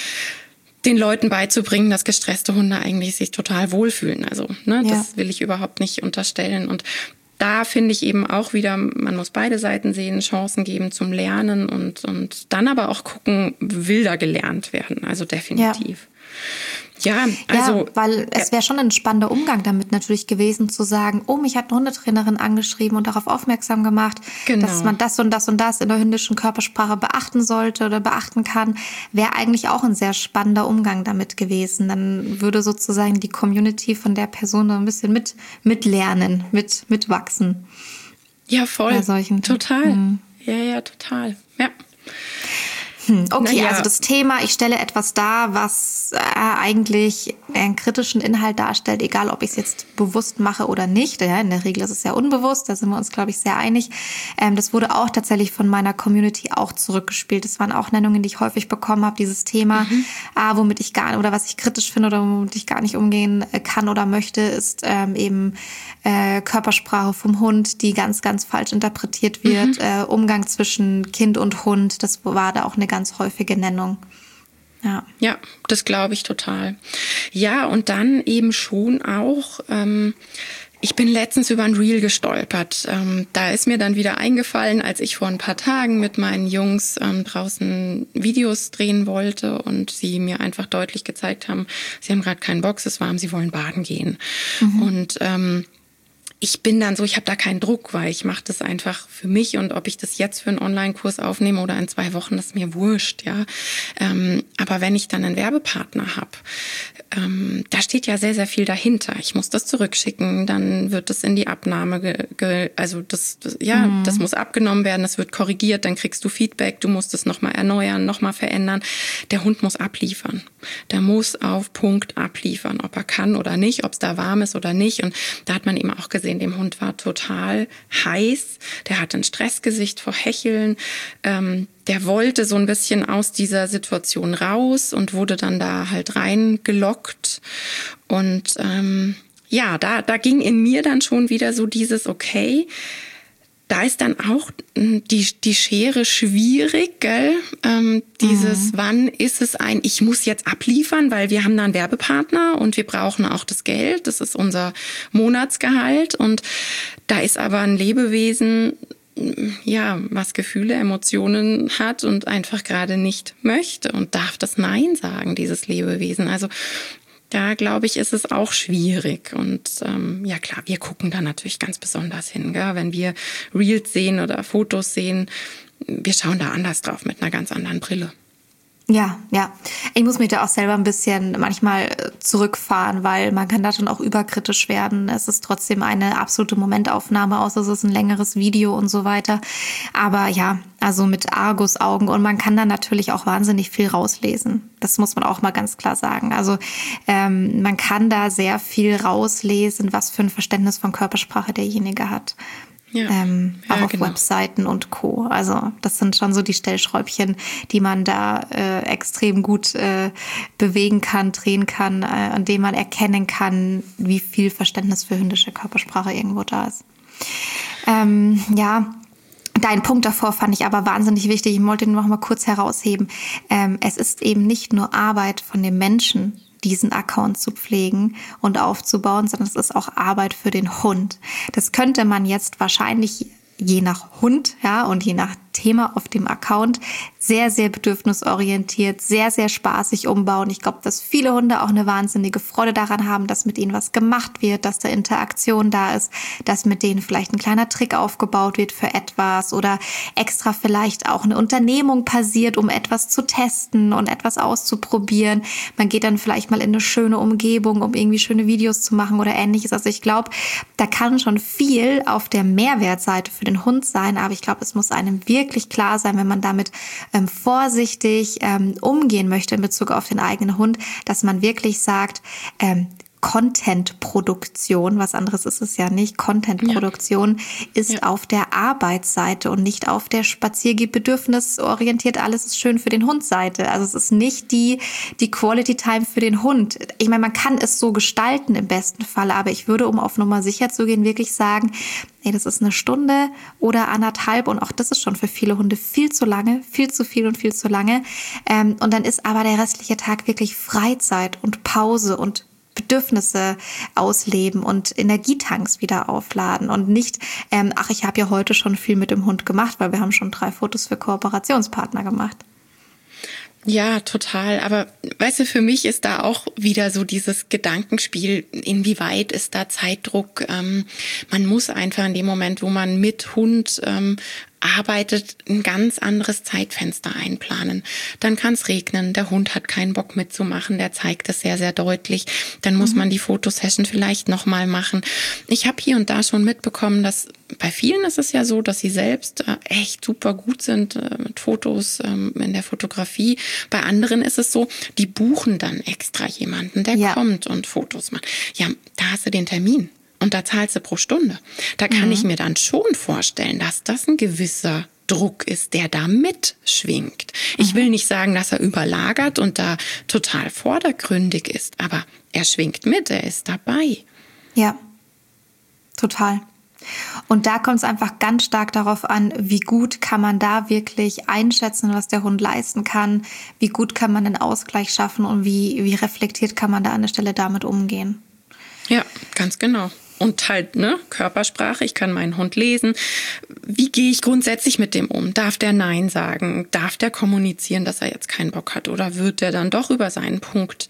den Leuten beizubringen, dass gestresste Hunde eigentlich sich total wohlfühlen. Also ne, ja. das will ich überhaupt nicht unterstellen. Und da finde ich eben auch wieder, man muss beide Seiten sehen, Chancen geben zum Lernen und, und dann aber auch gucken, will da gelernt werden. Also definitiv. Ja. Ja, also, ja, weil es wäre schon ein spannender Umgang damit natürlich gewesen, zu sagen, oh, mich hat eine Hundetrainerin angeschrieben und darauf aufmerksam gemacht, genau. dass man das und das und das in der hündischen Körpersprache beachten sollte oder beachten kann, wäre eigentlich auch ein sehr spannender Umgang damit gewesen. Dann würde sozusagen die Community von der Person ein bisschen mit mitlernen, mit mitwachsen. Ja, voll. Bei solchen. Total. Mhm. Ja, ja, total. Ja. Okay, ja. also das Thema, ich stelle etwas dar, was äh, eigentlich einen kritischen Inhalt darstellt, egal ob ich es jetzt bewusst mache oder nicht. Ja, in der Regel ist es ja unbewusst, da sind wir uns, glaube ich, sehr einig. Ähm, das wurde auch tatsächlich von meiner Community auch zurückgespielt. Das waren auch Nennungen, die ich häufig bekommen habe, dieses Thema, mhm. äh, womit ich gar oder was ich kritisch finde oder womit ich gar nicht umgehen kann oder möchte, ist ähm, eben äh, Körpersprache vom Hund, die ganz, ganz falsch interpretiert wird. Mhm. Äh, Umgang zwischen Kind und Hund, das war da auch eine ganz häufige Nennung. Ja, ja, das glaube ich total. Ja, und dann eben schon auch, ähm, ich bin letztens über ein Reel gestolpert. Ähm, da ist mir dann wieder eingefallen, als ich vor ein paar Tagen mit meinen Jungs ähm, draußen Videos drehen wollte und sie mir einfach deutlich gezeigt haben, sie haben gerade keinen Bock, es ist warm, sie wollen baden gehen. Mhm. Und ähm, ich bin dann so, ich habe da keinen Druck, weil ich mache das einfach für mich und ob ich das jetzt für einen Online-Kurs aufnehme oder in zwei Wochen, das ist mir wurscht, ja. Ähm, aber wenn ich dann einen Werbepartner habe, ähm, da steht ja sehr, sehr viel dahinter. Ich muss das zurückschicken, dann wird das in die Abnahme, ge, ge, also das, das ja, mhm. das muss abgenommen werden, das wird korrigiert, dann kriegst du Feedback, du musst es nochmal erneuern, nochmal verändern. Der Hund muss abliefern. Der muss auf Punkt abliefern, ob er kann oder nicht, ob es da warm ist oder nicht. Und da hat man eben auch gesehen, dem Hund war total heiß, der hatte ein Stressgesicht vor Hecheln, ähm, der wollte so ein bisschen aus dieser Situation raus und wurde dann da halt reingelockt. Und ähm, ja, da, da ging in mir dann schon wieder so dieses, okay, da ist dann auch die, die Schere schwierig, gell? Ähm, dieses, mhm. wann ist es ein, ich muss jetzt abliefern, weil wir haben da einen Werbepartner und wir brauchen auch das Geld. Das ist unser Monatsgehalt. Und da ist aber ein Lebewesen, ja, was Gefühle, Emotionen hat und einfach gerade nicht möchte und darf das Nein sagen, dieses Lebewesen. Also da, glaube ich, ist es auch schwierig. Und ähm, ja klar, wir gucken da natürlich ganz besonders hin. Gell? Wenn wir Reels sehen oder Fotos sehen, wir schauen da anders drauf mit einer ganz anderen Brille. Ja, ja. Ich muss mich da auch selber ein bisschen manchmal zurückfahren, weil man kann da schon auch überkritisch werden. Es ist trotzdem eine absolute Momentaufnahme, außer es ist ein längeres Video und so weiter. Aber ja, also mit Argusaugen, und man kann da natürlich auch wahnsinnig viel rauslesen. Das muss man auch mal ganz klar sagen. Also ähm, man kann da sehr viel rauslesen, was für ein Verständnis von Körpersprache derjenige hat. Ja. Ähm, auch ja, auf genau. Webseiten und Co. Also das sind schon so die Stellschräubchen, die man da äh, extrem gut äh, bewegen kann, drehen kann, äh, an denen man erkennen kann, wie viel Verständnis für hündische Körpersprache irgendwo da ist. Ähm, ja, dein Punkt davor fand ich aber wahnsinnig wichtig. Ich wollte ihn noch mal kurz herausheben. Ähm, es ist eben nicht nur Arbeit von dem Menschen, diesen Account zu pflegen und aufzubauen, sondern es ist auch Arbeit für den Hund. Das könnte man jetzt wahrscheinlich je nach Hund, ja, und je nach Thema auf dem Account sehr, sehr bedürfnisorientiert, sehr, sehr spaßig umbauen. Ich glaube, dass viele Hunde auch eine wahnsinnige Freude daran haben, dass mit ihnen was gemacht wird, dass da Interaktion da ist, dass mit denen vielleicht ein kleiner Trick aufgebaut wird für etwas oder extra vielleicht auch eine Unternehmung passiert, um etwas zu testen und etwas auszuprobieren. Man geht dann vielleicht mal in eine schöne Umgebung, um irgendwie schöne Videos zu machen oder ähnliches. Also ich glaube, da kann schon viel auf der Mehrwertseite für den Hund sein, aber ich glaube, es muss einem wirklich klar sein, wenn man damit ähm, vorsichtig ähm, umgehen möchte in Bezug auf den eigenen Hund, dass man wirklich sagt, ähm, Content-Produktion, was anderes ist es ja nicht, Content-Produktion ja. ist ja. auf der Arbeitsseite und nicht auf der Spaziergeh-bedürfnisorientiert, alles ist schön für den Hund-Seite. Also es ist nicht die, die Quality-Time für den Hund. Ich meine, man kann es so gestalten im besten Fall, aber ich würde, um auf Nummer sicher zu gehen, wirklich sagen, ey, das ist eine Stunde oder anderthalb und auch das ist schon für viele Hunde viel zu lange, viel zu viel und viel zu lange. Und dann ist aber der restliche Tag wirklich Freizeit und Pause und Bedürfnisse ausleben und Energietanks wieder aufladen und nicht, ähm, ach, ich habe ja heute schon viel mit dem Hund gemacht, weil wir haben schon drei Fotos für Kooperationspartner gemacht. Ja, total. Aber weißt du, für mich ist da auch wieder so dieses Gedankenspiel, inwieweit ist da Zeitdruck? Ähm, man muss einfach in dem Moment, wo man mit Hund ähm, arbeitet, ein ganz anderes Zeitfenster einplanen. Dann kann es regnen, der Hund hat keinen Bock mitzumachen, der zeigt es sehr, sehr deutlich. Dann muss mhm. man die Fotosession vielleicht nochmal machen. Ich habe hier und da schon mitbekommen, dass bei vielen ist es ja so, dass sie selbst äh, echt super gut sind äh, mit Fotos ähm, in der Fotografie. Bei anderen ist es so, die buchen dann extra jemanden, der ja. kommt und Fotos macht. Ja, da hast du den Termin. Und da zahlst du pro Stunde. Da kann mhm. ich mir dann schon vorstellen, dass das ein gewisser Druck ist, der da mitschwingt. Mhm. Ich will nicht sagen, dass er überlagert und da total vordergründig ist, aber er schwingt mit, er ist dabei. Ja, total. Und da kommt es einfach ganz stark darauf an, wie gut kann man da wirklich einschätzen, was der Hund leisten kann, wie gut kann man den Ausgleich schaffen und wie, wie reflektiert kann man da an der Stelle damit umgehen. Ja, ganz genau. Und halt, ne, Körpersprache, ich kann meinen Hund lesen. Wie gehe ich grundsätzlich mit dem um? Darf der Nein sagen? Darf der kommunizieren, dass er jetzt keinen Bock hat? Oder wird der dann doch über seinen Punkt,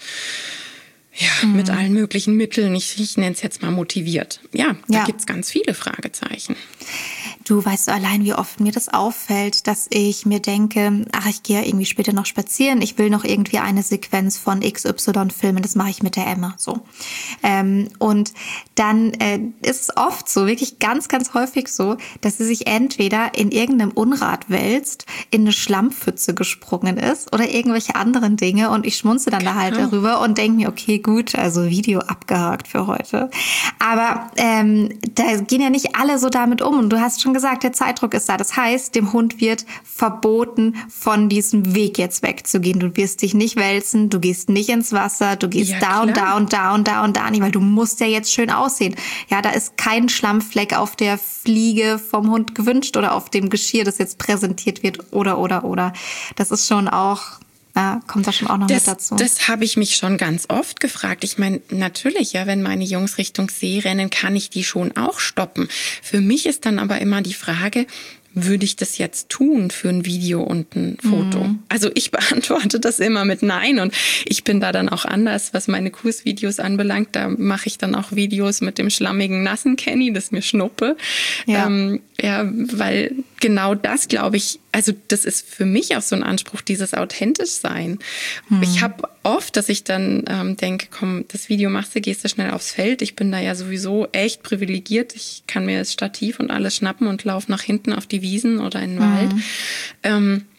ja, mhm. mit allen möglichen Mitteln, ich, ich nenne es jetzt mal motiviert? Ja, da ja. gibt's ganz viele Fragezeichen. Du weißt allein, wie oft mir das auffällt, dass ich mir denke, ach, ich gehe irgendwie später noch spazieren, ich will noch irgendwie eine Sequenz von X Y filmen, das mache ich mit der Emma, so. Ähm, und dann äh, ist es oft so, wirklich ganz, ganz häufig so, dass sie sich entweder in irgendeinem Unrat wälzt, in eine Schlammpfütze gesprungen ist oder irgendwelche anderen Dinge und ich schmunze dann genau. da halt darüber und denke mir, okay, gut, also Video abgehakt für heute. Aber ähm, da gehen ja nicht alle so damit um und du hast schon gesagt, der Zeitdruck ist da. Das heißt, dem Hund wird verboten, von diesem Weg jetzt wegzugehen. Du wirst dich nicht wälzen, du gehst nicht ins Wasser, du gehst ja, da klar. und da und da und da und da nicht, weil du musst ja jetzt schön aussehen. Ja, da ist kein Schlammfleck auf der Fliege vom Hund gewünscht oder auf dem Geschirr, das jetzt präsentiert wird oder, oder, oder. Das ist schon auch... Ja, kommt da schon auch noch das, mit dazu. Das habe ich mich schon ganz oft gefragt. Ich meine, natürlich, ja, wenn meine Jungs Richtung See rennen, kann ich die schon auch stoppen. Für mich ist dann aber immer die Frage, würde ich das jetzt tun für ein Video und ein Foto? Mhm. Also ich beantworte das immer mit Nein und ich bin da dann auch anders, was meine Kursvideos anbelangt. Da mache ich dann auch Videos mit dem schlammigen, nassen Kenny, das mir schnuppe. Ja, ähm, ja weil genau das, glaube ich, also das ist für mich auch so ein Anspruch, dieses authentisch sein. Mhm. Ich habe oft, dass ich dann ähm, denke, komm, das Video machst du, gehst du schnell aufs Feld. Ich bin da ja sowieso echt privilegiert. Ich kann mir das Stativ und alles schnappen und laufe nach hinten auf die Wiesen oder in den mhm. Wald. Ähm,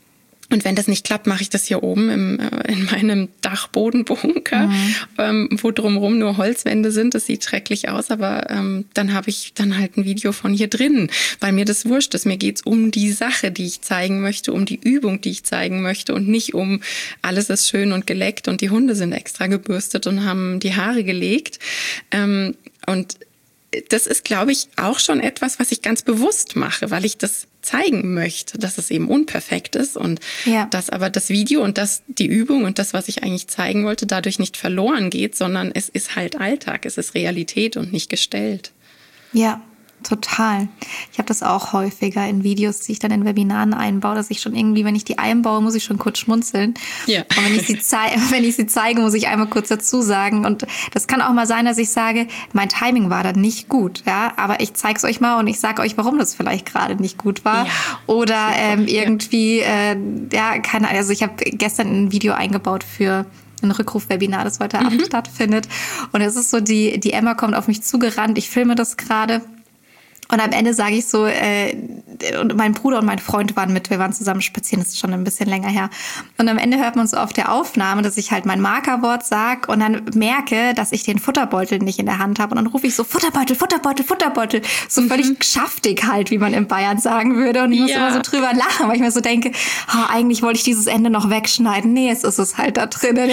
Und wenn das nicht klappt, mache ich das hier oben im, äh, in meinem Dachbodenbunker, mhm. ähm, wo drumherum nur Holzwände sind. Das sieht schrecklich aus, aber ähm, dann habe ich dann halt ein Video von hier drin, weil mir das wurscht ist. Mir geht's um die Sache, die ich zeigen möchte, um die Übung, die ich zeigen möchte und nicht um alles ist schön und geleckt und die Hunde sind extra gebürstet und haben die Haare gelegt. Ähm, und das ist, glaube ich, auch schon etwas, was ich ganz bewusst mache, weil ich das zeigen möchte, dass es eben unperfekt ist und ja. dass aber das Video und das die Übung und das, was ich eigentlich zeigen wollte, dadurch nicht verloren geht, sondern es ist halt Alltag, es ist Realität und nicht gestellt. Ja, total. Ich habe das auch häufiger in Videos, die ich dann in Webinaren einbaue, dass ich schon irgendwie, wenn ich die einbaue, muss ich schon kurz schmunzeln. Ja. Und wenn ich sie zei- wenn ich sie zeige, muss ich einmal kurz dazu sagen. Und das kann auch mal sein, dass ich sage, mein Timing war dann nicht gut, ja, aber ich zeige es euch mal und ich sage euch, warum das vielleicht gerade nicht gut war. Ja. Oder ähm, irgendwie, ja, äh, ja keine Ahnung. Also ich habe gestern ein Video eingebaut für ein Rückruf-Webinar, das heute Abend mhm. stattfindet. Und es ist so, die, die Emma kommt auf mich zugerannt, ich filme das gerade. Und am Ende sage ich so, äh, und mein Bruder und mein Freund waren mit, wir waren zusammen spazieren, das ist schon ein bisschen länger her. Und am Ende hört man so auf der Aufnahme, dass ich halt mein Markerwort sag und dann merke, dass ich den Futterbeutel nicht in der Hand habe. Und dann rufe ich so, Futterbeutel, Futterbeutel, Futterbeutel. So mhm. völlig geschäftig halt, wie man in Bayern sagen würde. Und ich muss ja. immer so drüber lachen, weil ich mir so denke, oh, eigentlich wollte ich dieses Ende noch wegschneiden. Nee, jetzt ist es halt da drinnen.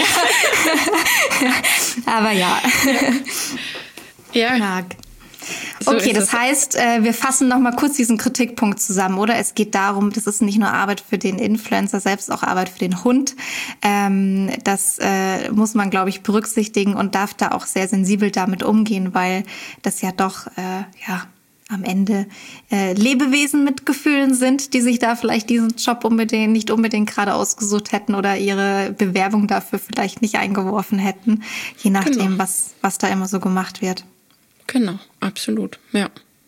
Aber ja. Ja. ja. So okay, das heißt, wir fassen noch mal kurz diesen Kritikpunkt zusammen, oder? Es geht darum, das ist nicht nur Arbeit für den Influencer selbst, auch Arbeit für den Hund. Das muss man, glaube ich, berücksichtigen und darf da auch sehr sensibel damit umgehen, weil das ja doch, ja, am Ende Lebewesen mit Gefühlen sind, die sich da vielleicht diesen Job unbedingt, nicht unbedingt gerade ausgesucht hätten oder ihre Bewerbung dafür vielleicht nicht eingeworfen hätten, je nachdem, genau. was, was da immer so gemacht wird. Genau, absolut, ja.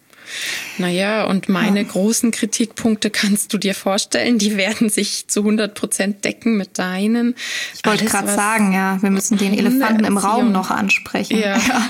Naja, und meine ja. großen Kritikpunkte kannst du dir vorstellen, die werden sich zu hundert Prozent decken mit deinen. Ich wollte gerade sagen, ja, wir müssen den Elefanten im Raum noch ansprechen. Ja. ja.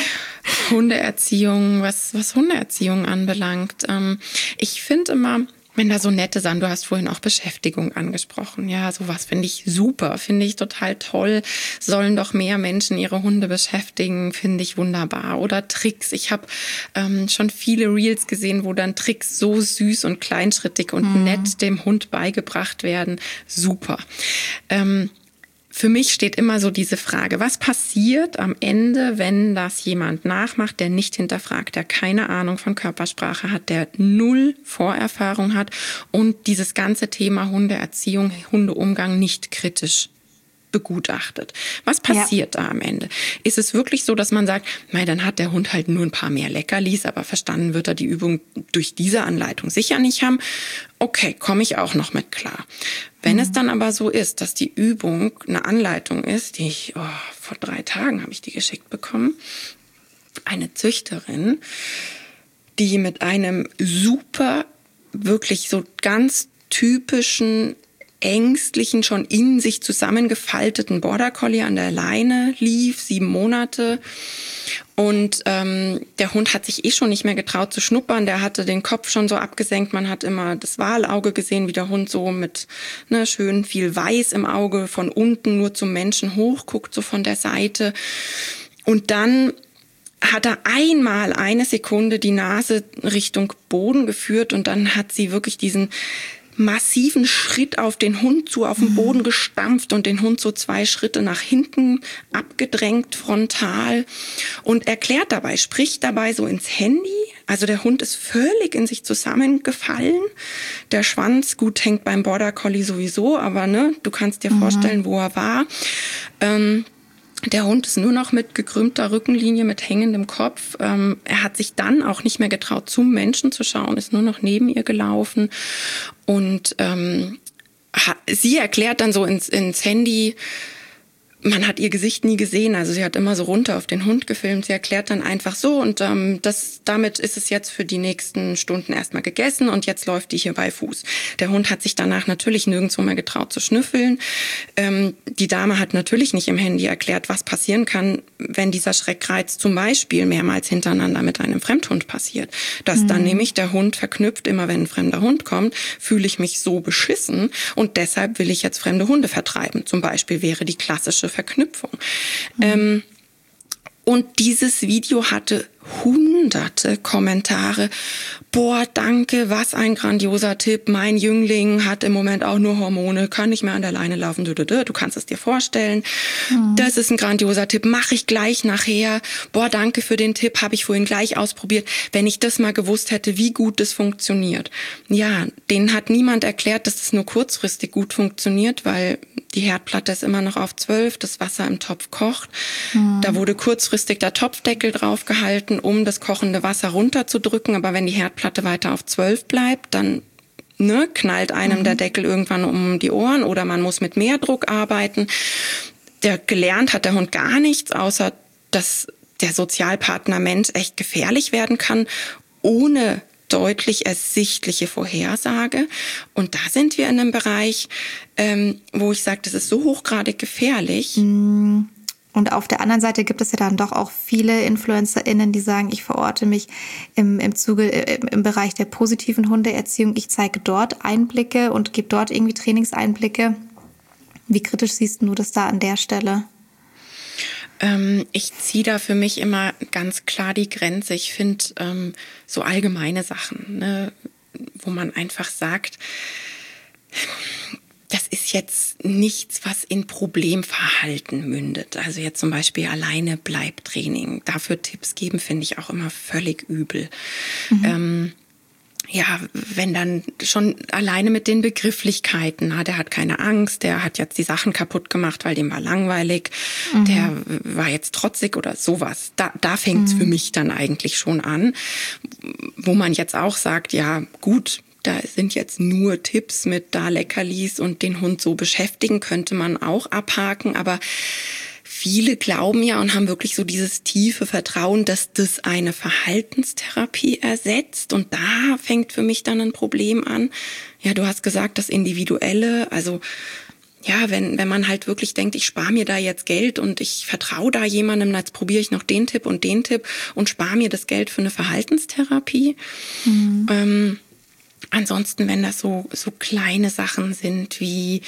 Hundeerziehung, was, was Hundeerziehung anbelangt. Ähm, ich finde immer, wenn da so nette Sachen, du hast vorhin auch Beschäftigung angesprochen, ja, sowas finde ich super, finde ich total toll, sollen doch mehr Menschen ihre Hunde beschäftigen, finde ich wunderbar. Oder Tricks, ich habe ähm, schon viele Reels gesehen, wo dann Tricks so süß und kleinschrittig und mhm. nett dem Hund beigebracht werden, super. Ähm, Für mich steht immer so diese Frage, was passiert am Ende, wenn das jemand nachmacht, der nicht hinterfragt, der keine Ahnung von Körpersprache hat, der null Vorerfahrung hat und dieses ganze Thema Hundeerziehung, Hundeumgang nicht kritisch begutachtet. Was passiert ja. da am Ende? Ist es wirklich so, dass man sagt, nein, dann hat der Hund halt nur ein paar mehr Leckerlis, aber verstanden wird er die Übung durch diese Anleitung sicher nicht haben? Okay, komme ich auch noch mit klar. Wenn mhm. es dann aber so ist, dass die Übung eine Anleitung ist, die ich, oh, vor drei Tagen habe ich die geschickt bekommen, eine Züchterin, die mit einem super, wirklich so ganz typischen ängstlichen, schon in sich zusammengefalteten Border Collie an der Leine lief, sieben Monate. Und ähm, der Hund hat sich eh schon nicht mehr getraut zu schnuppern. Der hatte den Kopf schon so abgesenkt. Man hat immer das Walauge gesehen, wie der Hund so mit ne, schön viel Weiß im Auge von unten nur zum Menschen hochguckt, so von der Seite. Und dann hat er einmal eine Sekunde die Nase Richtung Boden geführt und dann hat sie wirklich diesen massiven Schritt auf den Hund zu, auf den Boden gestampft und den Hund so zwei Schritte nach hinten abgedrängt, frontal und erklärt dabei, spricht dabei so ins Handy. Also der Hund ist völlig in sich zusammengefallen. Der Schwanz, gut, hängt beim Border Collie sowieso, aber ne, du kannst dir mhm. vorstellen, wo er war. Ähm, Der Hund ist nur noch mit gekrümmter Rückenlinie, mit hängendem Kopf. Ähm, er hat sich dann auch nicht mehr getraut, zum Menschen zu schauen, ist nur noch neben ihr gelaufen. Und ähm, ha, sie erklärt dann so ins, ins Handy, man hat ihr Gesicht nie gesehen, also sie hat immer so runter auf den Hund gefilmt. Sie erklärt dann einfach so und ähm, das, damit ist es jetzt für die nächsten Stunden erstmal gegessen und jetzt läuft die hier bei Fuß. Der Hund hat sich danach natürlich nirgendwo mehr getraut zu schnüffeln. Ähm, die Dame hat natürlich nicht im Handy erklärt, was passieren kann, wenn dieser Schreckreiz zum Beispiel mehrmals hintereinander mit einem Fremdhund passiert. Dass mhm. dann nämlich der Hund verknüpft, immer wenn ein fremder Hund kommt, fühle ich mich so beschissen und deshalb will ich jetzt fremde Hunde vertreiben. Zum Beispiel wäre die klassische Verknüpfung. Mhm. Ähm, und dieses Video hatte hunderte Kommentare. Boah, danke, was ein grandioser Tipp. Mein Jüngling hat im Moment auch nur Hormone, kann nicht mehr an der Leine laufen. Du, du, du, du kannst es dir vorstellen. Mhm. Das ist ein grandioser Tipp, mache ich gleich nachher. Boah, danke für den Tipp, habe ich vorhin gleich ausprobiert. Wenn ich das mal gewusst hätte, wie gut das funktioniert. Ja, denen hat niemand erklärt, dass das nur kurzfristig gut funktioniert, weil die Herdplatte ist immer noch auf zwölf, das Wasser im Topf kocht. Mhm. Da wurde kurzfristig der Topfdeckel drauf gehalten, um das kochende Wasser runterzudrücken. Aber wenn die Herdplatte weiter auf zwölf bleibt, dann ne, knallt einem mhm. der Deckel irgendwann um die Ohren oder man muss mit mehr Druck arbeiten. Der gelernt hat der Hund gar nichts, außer dass der Sozialpartner Mensch echt gefährlich werden kann, ohne deutlich ersichtliche Vorhersage. Und da sind wir in einem Bereich, ähm, wo ich sage, das ist so hochgradig gefährlich. Und auf der anderen Seite gibt es ja dann doch auch viele InfluencerInnen, die sagen, ich verorte mich im, im Zuge, im, im Bereich der positiven Hundeerziehung. Ich zeige dort Einblicke und gebe dort irgendwie Trainingseinblicke. Wie kritisch siehst du das da an der Stelle? Ähm, ich ziehe da für mich immer ganz klar die Grenze. Ich finde ähm, so allgemeine Sachen, ne, wo man einfach sagt, das ist jetzt nichts, was in Problemverhalten mündet. Also jetzt zum Beispiel alleine Bleibtraining. Dafür Tipps geben, finde ich auch immer völlig übel. Mhm. Ähm, ja, wenn dann schon alleine mit den Begrifflichkeiten, na, der hat keine Angst, der hat jetzt die Sachen kaputt gemacht, weil dem war langweilig, mhm. der war jetzt trotzig oder sowas. Da, da fängt's mhm. für mich dann eigentlich schon an, wo man jetzt auch sagt, ja gut, da sind jetzt nur Tipps mit da Leckerlis und den Hund so beschäftigen, könnte man auch abhaken, aber viele glauben ja und haben wirklich so dieses tiefe Vertrauen, dass das eine Verhaltenstherapie ersetzt. Und da fängt für mich dann ein Problem an. Ja, du hast gesagt, das Individuelle, also ja, wenn wenn man halt wirklich denkt, ich spare mir da jetzt Geld und ich vertraue da jemandem, jetzt probiere ich noch den Tipp und den Tipp und spare mir das Geld für eine Verhaltenstherapie. Mhm. Ähm, ansonsten, wenn das so so kleine Sachen sind wie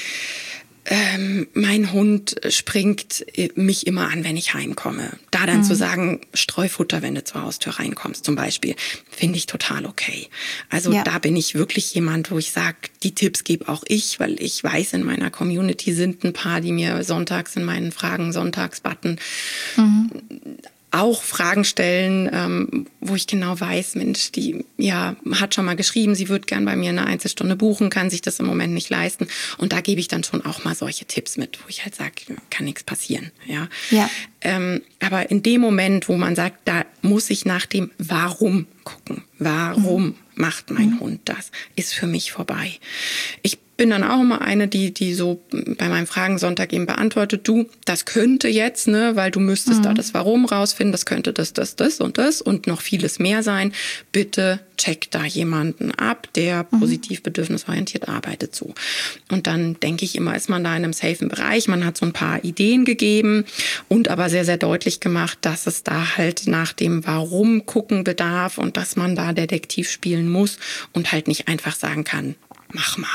Ähm, mein Hund springt mich immer an, wenn ich heimkomme. Da dann mhm. zu sagen, Streufutter, wenn du zur Haustür reinkommst zum Beispiel, finde ich total okay. Also ja. da bin ich wirklich jemand, wo ich sage, die Tipps gebe auch ich, weil ich weiß, in meiner Community sind ein paar, die mir sonntags in meinen Fragen-Sonntags-Button mhm. auch Fragen stellen, ähm, wo ich genau weiß, Mensch, die ja hat schon mal geschrieben, sie würde gern bei mir eine Einzelstunde buchen, kann sich das im Moment nicht leisten. Und da gebe ich dann schon auch mal solche Tipps mit, wo ich halt sage, kann nichts passieren. Ja. ja. Ähm, aber in dem Moment, wo man sagt, da muss ich nach dem Warum gucken. Warum mhm. macht mein mhm. Hund das? Ist für mich vorbei. Ich bin dann auch immer eine, die die so bei meinem Fragensonntag eben beantwortet, du, das könnte jetzt, ne, weil du müsstest mhm. da das Warum rausfinden, das könnte das, das, das und das und noch vieles mehr sein. Bitte check da jemanden ab, der mhm. positiv bedürfnisorientiert arbeitet so. Und dann denke ich immer, ist man da in einem safen Bereich, man hat so ein paar Ideen gegeben und aber sehr, sehr deutlich gemacht, dass es da halt nach dem Warum gucken bedarf und dass man da Detektiv spielen muss und halt nicht einfach sagen kann, mach mal.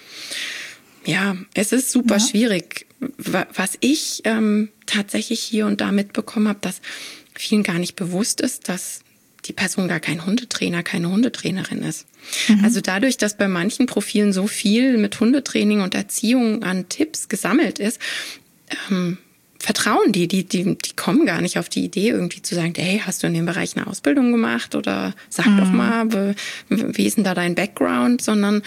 Ja, es ist super ja. schwierig. Was ich ähm, tatsächlich hier und da mitbekommen habe, dass vielen gar nicht bewusst ist, dass die Person gar kein Hundetrainer, keine Hundetrainerin ist. Mhm. Also dadurch, dass bei manchen Profilen so viel mit Hundetraining und Erziehung an Tipps gesammelt ist, ähm, vertrauen die, die, die, die kommen gar nicht auf die Idee, irgendwie zu sagen, hey, hast du in dem Bereich eine Ausbildung gemacht oder sag mhm. doch mal, wie ist denn da dein Background, sondern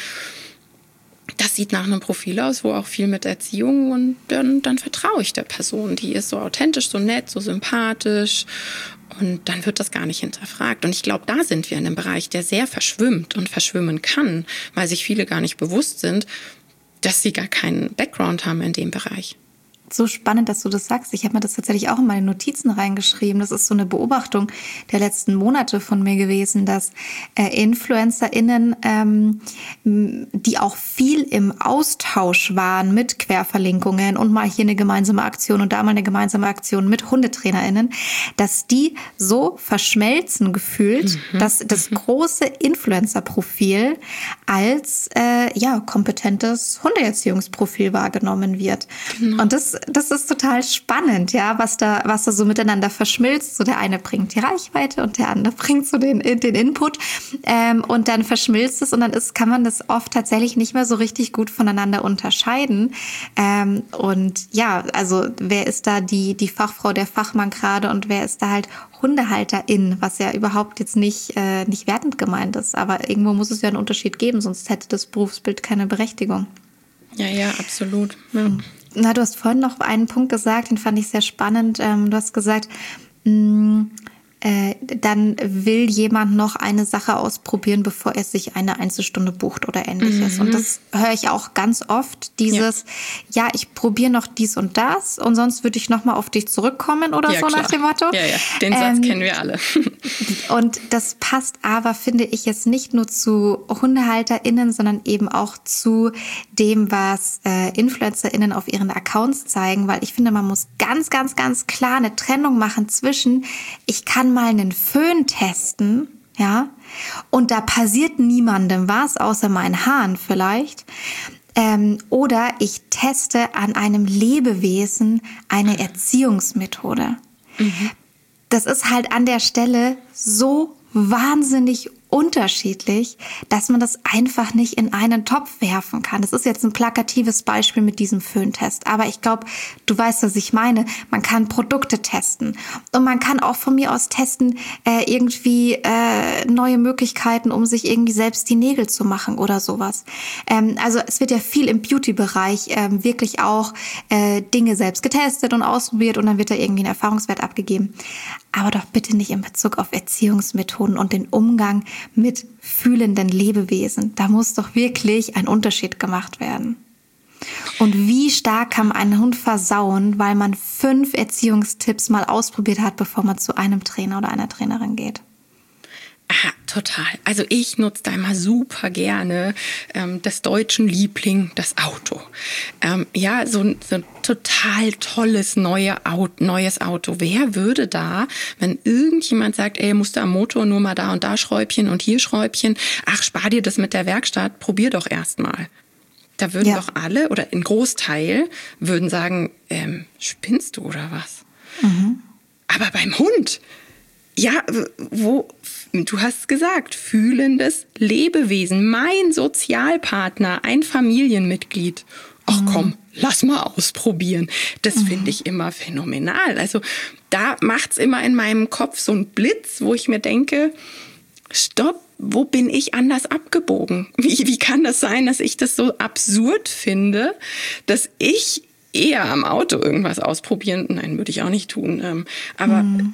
das sieht nach einem Profil aus, wo auch viel mit Erziehung und dann, dann vertraue ich der Person. Die ist so authentisch, so nett, so sympathisch und dann wird das gar nicht hinterfragt. Und ich glaube, da sind wir in einem Bereich, der sehr verschwimmt und verschwimmen kann, weil sich viele gar nicht bewusst sind, dass sie gar keinen Background haben in dem Bereich. so spannend, dass du das sagst. Ich habe mir das tatsächlich auch in meine Notizen reingeschrieben. Das ist so eine Beobachtung der letzten Monate von mir gewesen, dass äh, InfluencerInnen, ähm, die auch viel im Austausch waren mit Querverlinkungen und mal hier eine gemeinsame Aktion und da mal eine gemeinsame Aktion mit HundetrainerInnen, dass die so verschmelzen gefühlt, mhm. dass das große Influencer-Profil als äh, ja kompetentes Hundeerziehungsprofil wahrgenommen wird. Genau. Und das Das ist total spannend, ja, was da, was da so miteinander verschmilzt. So der eine bringt die Reichweite und der andere bringt so den, den Input ähm, und dann verschmilzt es und dann ist, kann man das oft tatsächlich nicht mehr so richtig gut voneinander unterscheiden. Ähm, und ja, also wer ist da die, die Fachfrau, der Fachmann gerade und wer ist da halt Hundehalterin, was ja überhaupt jetzt nicht, äh, nicht wertend gemeint ist. Aber irgendwo muss es ja einen Unterschied geben, sonst hätte das Berufsbild keine Berechtigung. Ja, ja, absolut. Ja. Na, du hast vorhin noch einen Punkt gesagt, den fand ich sehr spannend. Ähm, du hast gesagt, mh, äh, dann will jemand noch eine Sache ausprobieren, bevor er sich eine Einzelstunde bucht oder Ähnliches. Mhm. Und das höre ich auch ganz oft, dieses, ja, ja ich probiere noch dies und das und sonst würde ich nochmal auf dich zurückkommen oder ja, so klar. Nach dem Motto. Ja, ja, den Satz ähm, kennen wir alle. Und das passt aber, finde ich, jetzt nicht nur zu HundehalterInnen, sondern eben auch zu dem, was äh, InfluencerInnen auf ihren Accounts zeigen, weil ich finde, man muss ganz, ganz, ganz klar eine Trennung machen zwischen, ich kann mal einen Föhn testen, ja, und da passiert niemandem was, außer meinen Haaren vielleicht. Ähm, oder ich teste an einem Lebewesen eine Erziehungsmethode. Mhm. Das ist halt an der Stelle so wahnsinnig unterschiedlich, dass man das einfach nicht in einen Topf werfen kann. Das ist jetzt ein plakatives Beispiel mit diesem Föhntest. Aber ich glaube, du weißt, was ich meine. Man kann Produkte testen. Und man kann auch von mir aus testen, äh, irgendwie äh, neue Möglichkeiten, um sich irgendwie selbst die Nägel zu machen oder sowas. Ähm, also es wird ja viel im Beauty-Bereich ähm, wirklich auch äh, Dinge selbst getestet und ausprobiert und dann wird da irgendwie ein Erfahrungswert abgegeben. Aber doch bitte nicht in Bezug auf Erziehungsmethoden und den Umgang mit fühlenden Lebewesen. Da muss doch wirklich ein Unterschied gemacht werden. Und wie stark kann man einen Hund versauen, weil man fünf Erziehungstipps mal ausprobiert hat, bevor man zu einem Trainer oder einer Trainerin geht? Ah, total. Also ich nutze da immer super gerne ähm, des deutschen Liebling, das Auto. Ähm, ja, so, so ein total tolles neue Auto, neues Auto. Wer würde da, wenn irgendjemand sagt, ey, musst du am Motor nur mal da und da Schräubchen und hier Schräubchen, ach, spar dir das mit der Werkstatt, probier doch erst mal. Da würden ja. doch alle oder ein Großteil würden sagen, ähm, spinnst du oder was? Mhm. Aber beim Hund, ja, wo, du hast gesagt, fühlendes Lebewesen, mein Sozialpartner, ein Familienmitglied. Ach komm, lass mal ausprobieren. Das mhm. finde ich immer phänomenal. Also da macht's immer in meinem Kopf so einen Blitz, wo ich mir denke, stopp, wo bin ich anders abgebogen? Wie, wie kann das sein, dass ich das so absurd finde, dass ich eher am Auto irgendwas ausprobieren? Nein, würde ich auch nicht tun. Aber mhm.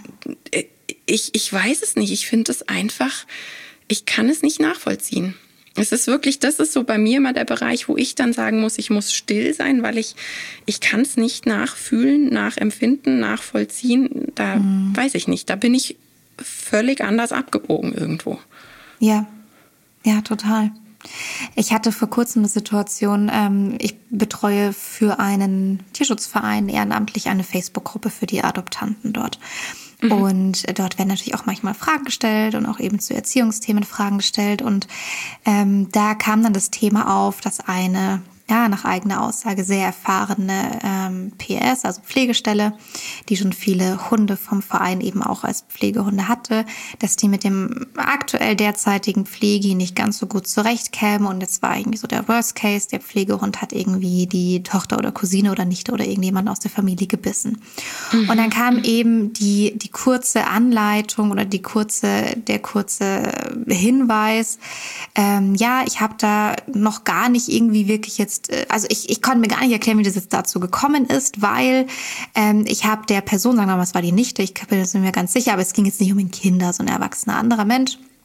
ich, ich weiß es nicht. Ich finde es einfach, ich kann es nicht nachvollziehen. Es ist wirklich, das ist so bei mir immer der Bereich, wo ich dann sagen muss, ich muss still sein, weil ich, ich kann es nicht nachfühlen, nachempfinden, nachvollziehen. Da mhm. weiß ich nicht. Da bin ich völlig anders abgebogen irgendwo. Ja, ja, total. Ich hatte vor kurzem eine Situation, ähm, ich betreue für einen Tierschutzverein ehrenamtlich eine Facebook-Gruppe für die Adoptanten dort. Mhm. Und dort werden natürlich auch manchmal Fragen gestellt und auch eben zu Erziehungsthemen Fragen gestellt. Und ähm, da kam dann das Thema auf, dass eine, ja, nach eigener Aussage sehr erfahrene ähm, P S, also Pflegestelle, die schon viele Hunde vom Verein eben auch als Pflegehunde hatte, dass die mit dem aktuell derzeitigen Pflegi nicht ganz so gut zurechtkäme. Und jetzt war irgendwie so der Worst Case, der Pflegehund hat irgendwie die Tochter oder Cousine oder Nichte oder irgendjemand aus der Familie gebissen. Mhm. Und dann kam eben die, die kurze Anleitung oder die kurze, der kurze Hinweis, ähm, ja, ich habe da noch gar nicht irgendwie wirklich jetzt Also ich, ich konnte mir gar nicht erklären, wie das jetzt dazu gekommen ist, weil ähm, ich habe der Person, sagen wir mal, es war die Nichte, ich bin mir ganz sicher, aber es ging jetzt nicht um ein Kind, so ein erwachsener anderer Mensch.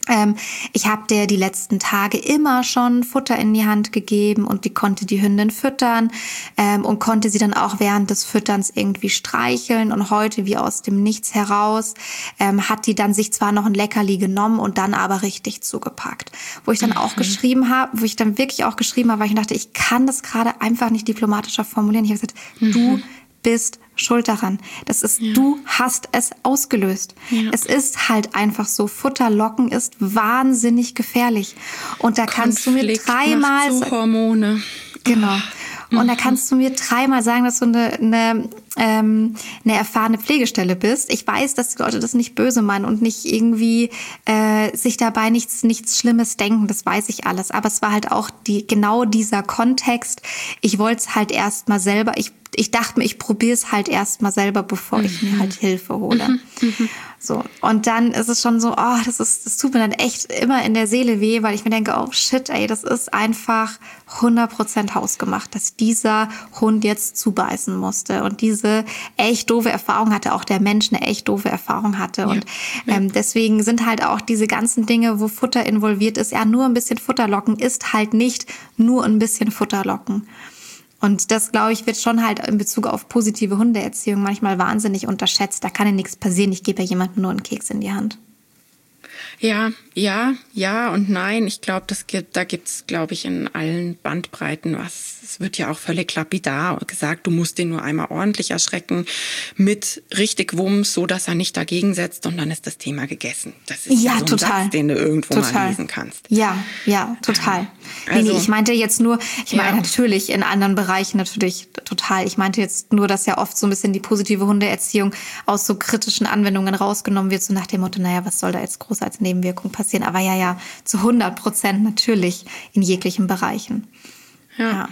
Ähm, ich habe der die letzten Tage immer schon Futter in die Hand gegeben und die konnte die Hündin füttern ähm, und konnte sie dann auch während des Fütterns irgendwie streicheln. Und heute, wie aus dem Nichts heraus, ähm, hat die dann sich zwar noch ein Leckerli genommen und dann aber richtig zugepackt. Wo ich dann mhm. auch geschrieben habe, wo ich dann wirklich auch geschrieben habe, weil ich dachte, ich kann das gerade einfach nicht diplomatischer formulieren. Ich habe gesagt, mhm. du bist schuld daran. Das ist, ja. du hast es ausgelöst. Ja. Es ist halt einfach so. Futterlocken ist wahnsinnig gefährlich. Und da Konflikt kannst du mir dreimal... macht so Hormone. Genau. Und da kannst du mir dreimal sagen, dass du eine, eine, ähm, eine erfahrene Pflegestelle bist. Ich weiß, dass die Leute das nicht böse meinen und nicht irgendwie äh, sich dabei nichts, nichts Schlimmes denken. Das weiß ich alles. Aber es war halt auch die, genau dieser Kontext. Ich wollte es halt erst mal selber... Ich, ich dachte mir, ich probiere es halt erst mal selber, bevor mhm. ich mir halt Hilfe hole. Mhm. So. Und dann ist es schon so, oh, das ist, das tut mir dann echt immer in der Seele weh, weil ich mir denke, oh shit, ey, das ist einfach hundert Prozent hausgemacht, dass dieser Hund jetzt zubeißen musste und diese echt doofe Erfahrung hatte, auch der Mensch eine echt doofe Erfahrung hatte. Ja. Und ähm, deswegen sind halt auch diese ganzen Dinge, wo Futter involviert ist, ja, nur ein bisschen Futterlocken ist halt nicht nur ein bisschen Futterlocken. Und das, glaube ich, wird schon halt in Bezug auf positive Hundeerziehung manchmal wahnsinnig unterschätzt. Da kann ja nichts passieren. Ich gebe ja jemandem nur einen Keks in die Hand. Ja, ja, ja und nein. Ich glaube, das gibt, da gibt's, glaube ich, in allen Bandbreiten was. Es wird ja auch völlig lapidar gesagt, du musst den nur einmal ordentlich erschrecken mit richtig Wumms, so dass er nicht dagegen setzt und dann ist das Thema gegessen. Das ist ja, ja so ein total. Satz, den du irgendwo total. mal lesen kannst. Ja, ja, total. Also, nee, nee, ich meinte jetzt nur, ich meine ja. natürlich in anderen Bereichen natürlich total. Ich meinte jetzt nur, dass ja oft so ein bisschen die positive Hundeerziehung aus so kritischen Anwendungen rausgenommen wird, so nach dem Motto, naja, was soll da jetzt groß als Nebenwirkung passieren? Aber ja, ja, zu hundert Prozent natürlich in jeglichen Bereichen. ja. ja.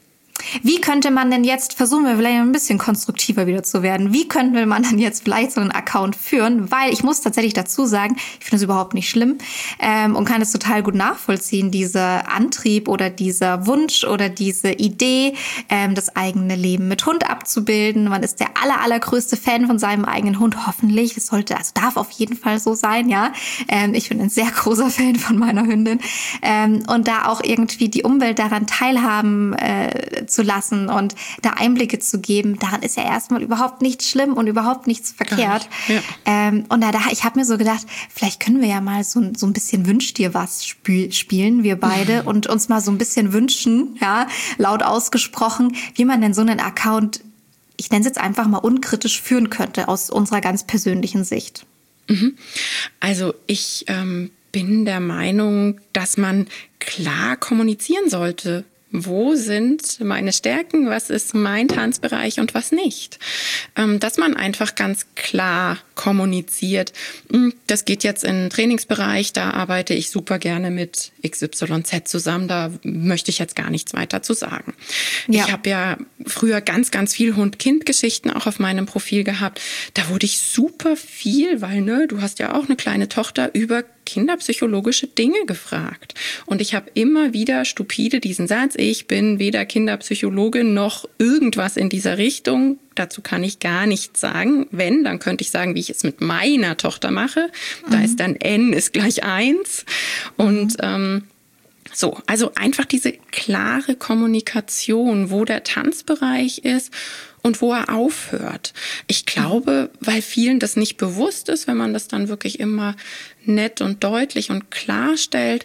Wie könnte man denn jetzt, versuchen wir vielleicht ein bisschen konstruktiver wieder zu werden, wie könnte man dann jetzt vielleicht so einen Account führen? Weil ich muss tatsächlich dazu sagen, ich finde es überhaupt nicht schlimm ähm, und kann es total gut nachvollziehen, dieser Antrieb oder dieser Wunsch oder diese Idee, ähm, das eigene Leben mit Hund abzubilden. Man ist der aller, allergrößte Fan von seinem eigenen Hund, hoffentlich. Das sollte, also darf auf jeden Fall so sein, ja. Ähm, ich bin ein sehr großer Fan von meiner Hündin. Ähm, und da auch irgendwie die Umwelt daran teilhaben äh, zu lassen und da Einblicke zu geben, daran ist ja erstmal überhaupt nichts schlimm und überhaupt nichts verkehrt. Ja. Ähm, und da, da ich habe mir so gedacht, vielleicht können wir ja mal so, so ein bisschen Wünsch dir was spiel, spielen, wir beide, mhm. und uns mal so ein bisschen wünschen, ja, laut ausgesprochen, wie man denn so einen Account, ich nenne es jetzt einfach mal unkritisch, führen könnte aus unserer ganz persönlichen Sicht. Mhm. Also ich ähm, bin der Meinung, dass man klar kommunizieren sollte. Wo sind meine Stärken, was ist mein Tanzbereich und was nicht? Ähm, dass man einfach ganz klar kommuniziert. Das geht jetzt in den Trainingsbereich, da arbeite ich super gerne mit X Y Z zusammen, da möchte ich jetzt gar nichts weiter zu sagen. Ja. Ich habe ja früher ganz, ganz viel Hund-Kind-Geschichten auch auf meinem Profil gehabt. Da wurde ich super viel, weil ne, du hast ja auch eine kleine Tochter, über kinderpsychologische Dinge gefragt. Und ich habe immer wieder stupide diesen Satz, ich bin weder Kinderpsychologin noch irgendwas in dieser Richtung. Dazu kann ich gar nichts sagen. Wenn, dann könnte ich sagen, wie ich es mit meiner Tochter mache. Da mhm. ist dann N ist gleich eins. Und mhm. ähm, so, also einfach diese klare Kommunikation, wo der Tanzbereich ist und wo er aufhört. Ich glaube, weil vielen das nicht bewusst ist, wenn man das dann wirklich immer nett und deutlich und klar stellt,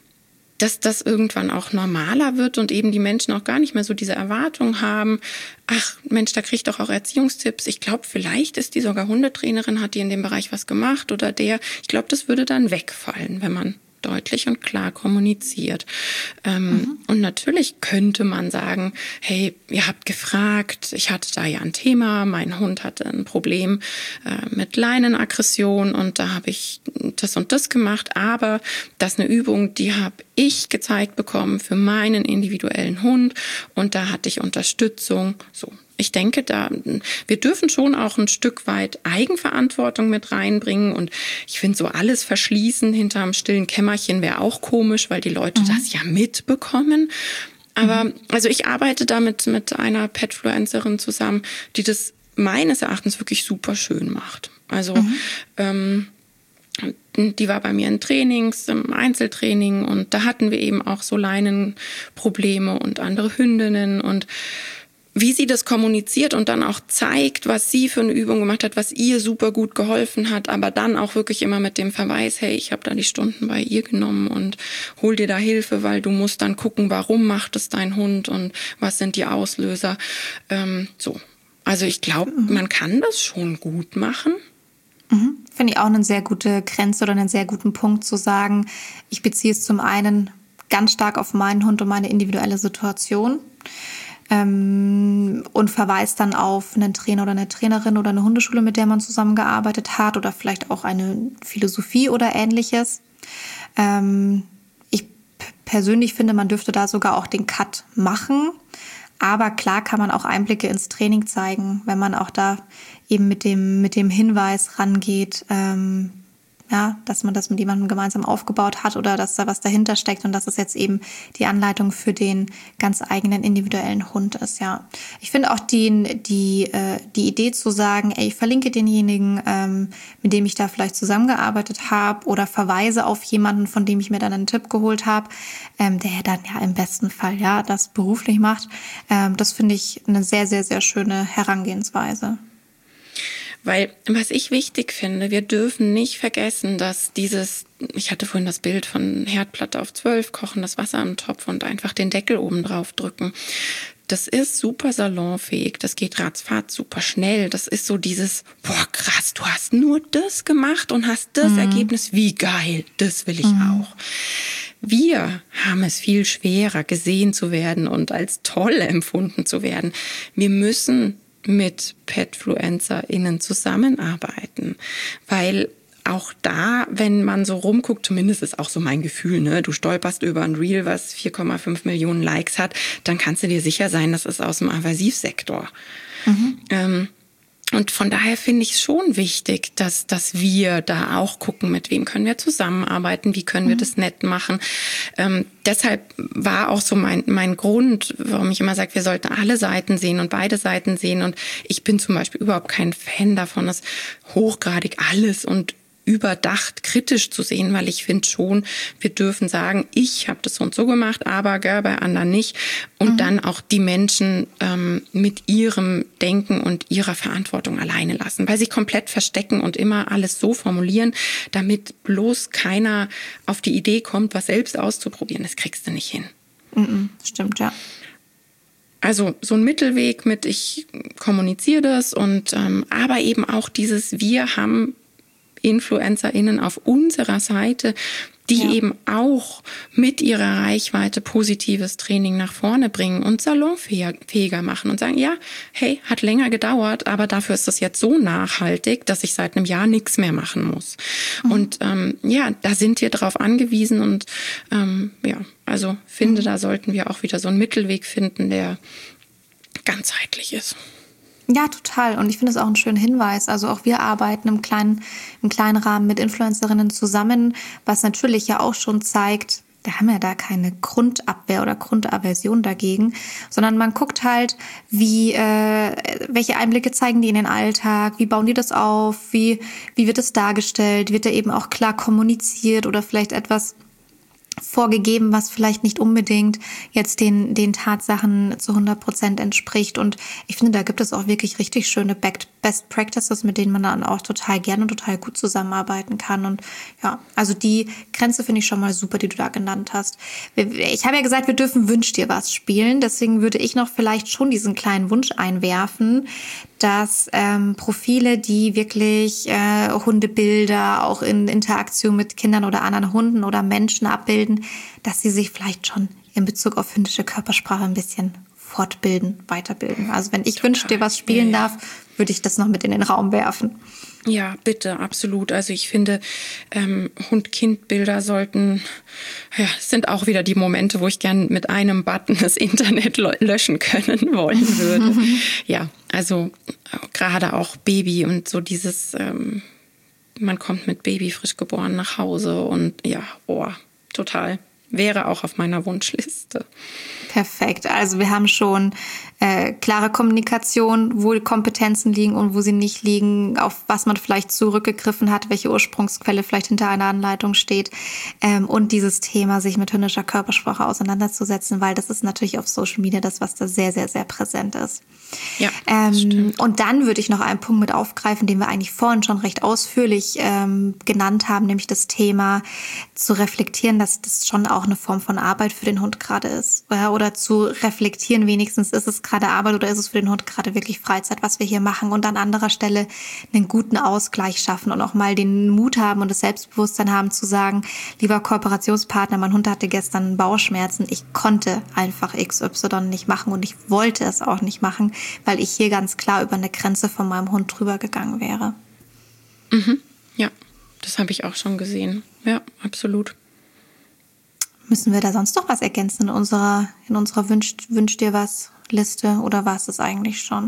dass das irgendwann auch normaler wird und eben die Menschen auch gar nicht mehr so diese Erwartung haben, ach Mensch, da kriege ich doch auch Erziehungstipps. Ich glaube, vielleicht ist die sogar Hundetrainerin, hat die in dem Bereich was gemacht oder der. Ich glaube, das würde dann wegfallen, wenn man deutlich und klar kommuniziert. Ähm, mhm. Und natürlich könnte man sagen, hey, ihr habt gefragt, ich hatte da ja ein Thema, mein Hund hatte ein Problem äh, mit Leinenaggression und da habe ich das und das gemacht, aber das ist eine Übung, die habe ich gezeigt bekommen für meinen individuellen Hund und da hatte ich Unterstützung, so. Ich denke, da wir dürfen schon auch ein Stück weit Eigenverantwortung mit reinbringen und ich finde so alles verschließen hinterm stillen Kämmerchen wäre auch komisch, weil die Leute mhm. das ja mitbekommen. Aber mhm. also ich arbeite da mit, mit einer Petfluencerin zusammen, die das meines Erachtens wirklich super schön macht. Also mhm. ähm, Die war bei mir in Trainings, im Einzeltraining und da hatten wir eben auch so Leinenprobleme und andere Hündinnen und wie sie das kommuniziert und dann auch zeigt, was sie für eine Übung gemacht hat, was ihr super gut geholfen hat, aber dann auch wirklich immer mit dem Verweis, hey, ich habe da die Stunden bei ihr genommen und hol dir da Hilfe, weil du musst dann gucken, warum macht es dein Hund und was sind die Auslöser. Ähm, so. Also ich glaube, mhm. man kann das schon gut machen. Mhm. Finde ich auch eine sehr gute Grenze oder einen sehr guten Punkt zu sagen, ich beziehe es zum einen ganz stark auf meinen Hund und meine individuelle Situation. Ähm, und verweist dann auf einen Trainer oder eine Trainerin oder eine Hundeschule, mit der man zusammengearbeitet hat oder vielleicht auch eine Philosophie oder Ähnliches. Ähm, ich p- persönlich finde, man dürfte da sogar auch den Cut machen. Aber klar kann man auch Einblicke ins Training zeigen, wenn man auch da eben mit dem, mit dem Hinweis rangeht, ähm, ja, dass man das mit jemandem gemeinsam aufgebaut hat oder dass da was dahinter steckt und dass es jetzt eben die Anleitung für den ganz eigenen individuellen Hund ist, ja. Ich finde auch die, die, äh, die Idee zu sagen, ey, ich verlinke denjenigen, ähm, mit dem ich da vielleicht zusammengearbeitet habe oder verweise auf jemanden, von dem ich mir dann einen Tipp geholt habe, ähm, der dann ja im besten Fall ja das beruflich macht. Ähm, das finde ich eine sehr, sehr, sehr schöne Herangehensweise. Weil, was ich wichtig finde, wir dürfen nicht vergessen, dass dieses, ich hatte vorhin das Bild von Herdplatte auf zwölf, kochen das Wasser im Topf und einfach den Deckel oben drauf drücken. Das ist super salonfähig, das geht ratzfatz super schnell. Das ist so dieses, boah krass, du hast nur das gemacht und hast das mhm. Ergebnis, wie geil, das will ich mhm. auch. Wir haben es viel schwerer, gesehen zu werden und als toll empfunden zu werden. Wir müssen mit PetFluencerInnen zusammenarbeiten, weil auch da, wenn man so rumguckt, zumindest ist auch so mein Gefühl, ne, du stolperst über ein Reel, was vier Komma fünf Millionen Likes hat, dann kannst du dir sicher sein, das ist aus dem Aversivsektor. Mhm. Ähm, Und von daher finde ich es schon wichtig, dass, dass wir da auch gucken, mit wem können wir zusammenarbeiten, wie können wir mhm. das nett machen. Ähm, deshalb war auch so mein, mein Grund, warum ich immer sage, wir sollten alle Seiten sehen und beide Seiten sehen. Und ich bin zum Beispiel überhaupt kein Fan davon, dass hochgradig alles und überdacht kritisch zu sehen, weil ich finde schon, wir dürfen sagen, ich habe das so und so gemacht, aber gell, bei anderen nicht. Und mhm. dann auch die Menschen ähm, mit ihrem Denken und ihrer Verantwortung alleine lassen, weil sie komplett verstecken und immer alles so formulieren, damit bloß keiner auf die Idee kommt, was selbst auszuprobieren. Das kriegst du nicht hin. Mhm, stimmt, ja. Also so ein Mittelweg mit, ich kommuniziere das und ähm, aber eben auch dieses, wir haben InfluencerInnen auf unserer Seite, die ja. eben auch mit ihrer Reichweite positives Training nach vorne bringen und salonfähiger machen und sagen, ja, hey, hat länger gedauert, aber dafür ist das jetzt so nachhaltig, dass ich seit einem Jahr nichts mehr machen muss. Mhm. Und ähm, ja, da sind wir drauf angewiesen und ähm, ja, also finde, mhm. da sollten wir auch wieder so einen Mittelweg finden, der ganzheitlich ist. Ja, total. Und ich finde es auch einen schönen Hinweis. Also auch wir arbeiten im kleinen, im kleinen Rahmen mit Influencerinnen zusammen, was natürlich ja auch schon zeigt, da haben wir da keine Grundabwehr oder Grundaversion dagegen, sondern man guckt halt, wie, äh, welche Einblicke zeigen die in den Alltag, wie bauen die das auf, wie, wie wird es dargestellt, wird da eben auch klar kommuniziert oder vielleicht etwas vorgegeben, was vielleicht nicht unbedingt jetzt den, den Tatsachen zu hundert Prozent entspricht. Und ich finde, da gibt es auch wirklich richtig schöne Best Practices, mit denen man dann auch total gerne und total gut zusammenarbeiten kann. Und ja, also die Grenze finde ich schon mal super, die du da genannt hast. Ich habe ja gesagt, wir dürfen Wünsch dir was spielen. Deswegen würde ich noch vielleicht schon diesen kleinen Wunsch einwerfen, dass ähm, Profile, die wirklich äh, Hundebilder auch in Interaktion mit Kindern oder anderen Hunden oder Menschen abbilden, dass sie sich vielleicht schon in Bezug auf hündische Körpersprache ein bisschen fortbilden, weiterbilden. Also wenn ich Wünsch dir was spielen ja, ja. darf, würde ich das noch mit in den Raum werfen. Ja, bitte, absolut. Also ich finde, ähm, Hund-Kind-Bilder sollten, ja, sind auch wieder die Momente, wo ich gern mit einem Button das Internet löschen können wollen würde. Ja, also gerade auch Baby und so dieses, ähm, man kommt mit Baby frisch geboren nach Hause und ja, oh, total. Wäre auch auf meiner Wunschliste. Perfekt. Also wir haben schon äh, klare Kommunikation, wo die Kompetenzen liegen und wo sie nicht liegen, auf was man vielleicht zurückgegriffen hat, welche Ursprungsquelle vielleicht hinter einer Anleitung steht. Ähm, und dieses Thema, sich mit hündischer Körpersprache auseinanderzusetzen, weil das ist natürlich auf Social Media das, was da sehr, sehr, sehr präsent ist. Ja, ähm, und dann würde ich noch einen Punkt mit aufgreifen, den wir eigentlich vorhin schon recht ausführlich ähm, genannt haben, nämlich das Thema zu reflektieren, dass das schon auch eine Form von Arbeit für den Hund gerade ist. Ja, oder zu reflektieren, wenigstens ist es gerade Arbeit oder ist es für den Hund gerade wirklich Freizeit, was wir hier machen, und an anderer Stelle einen guten Ausgleich schaffen und auch mal den Mut haben und das Selbstbewusstsein haben zu sagen, lieber Kooperationspartner, mein Hund hatte gestern Bauchschmerzen, ich konnte einfach X Y nicht machen und ich wollte es auch nicht machen, weil ich hier ganz klar über eine Grenze von meinem Hund drüber gegangen wäre. Mhm. Ja, das habe ich auch schon gesehen. Ja, absolut. Müssen wir da sonst noch was ergänzen in unserer, in unserer Wünsch, Wünsch dir was Liste, oder war es das eigentlich schon?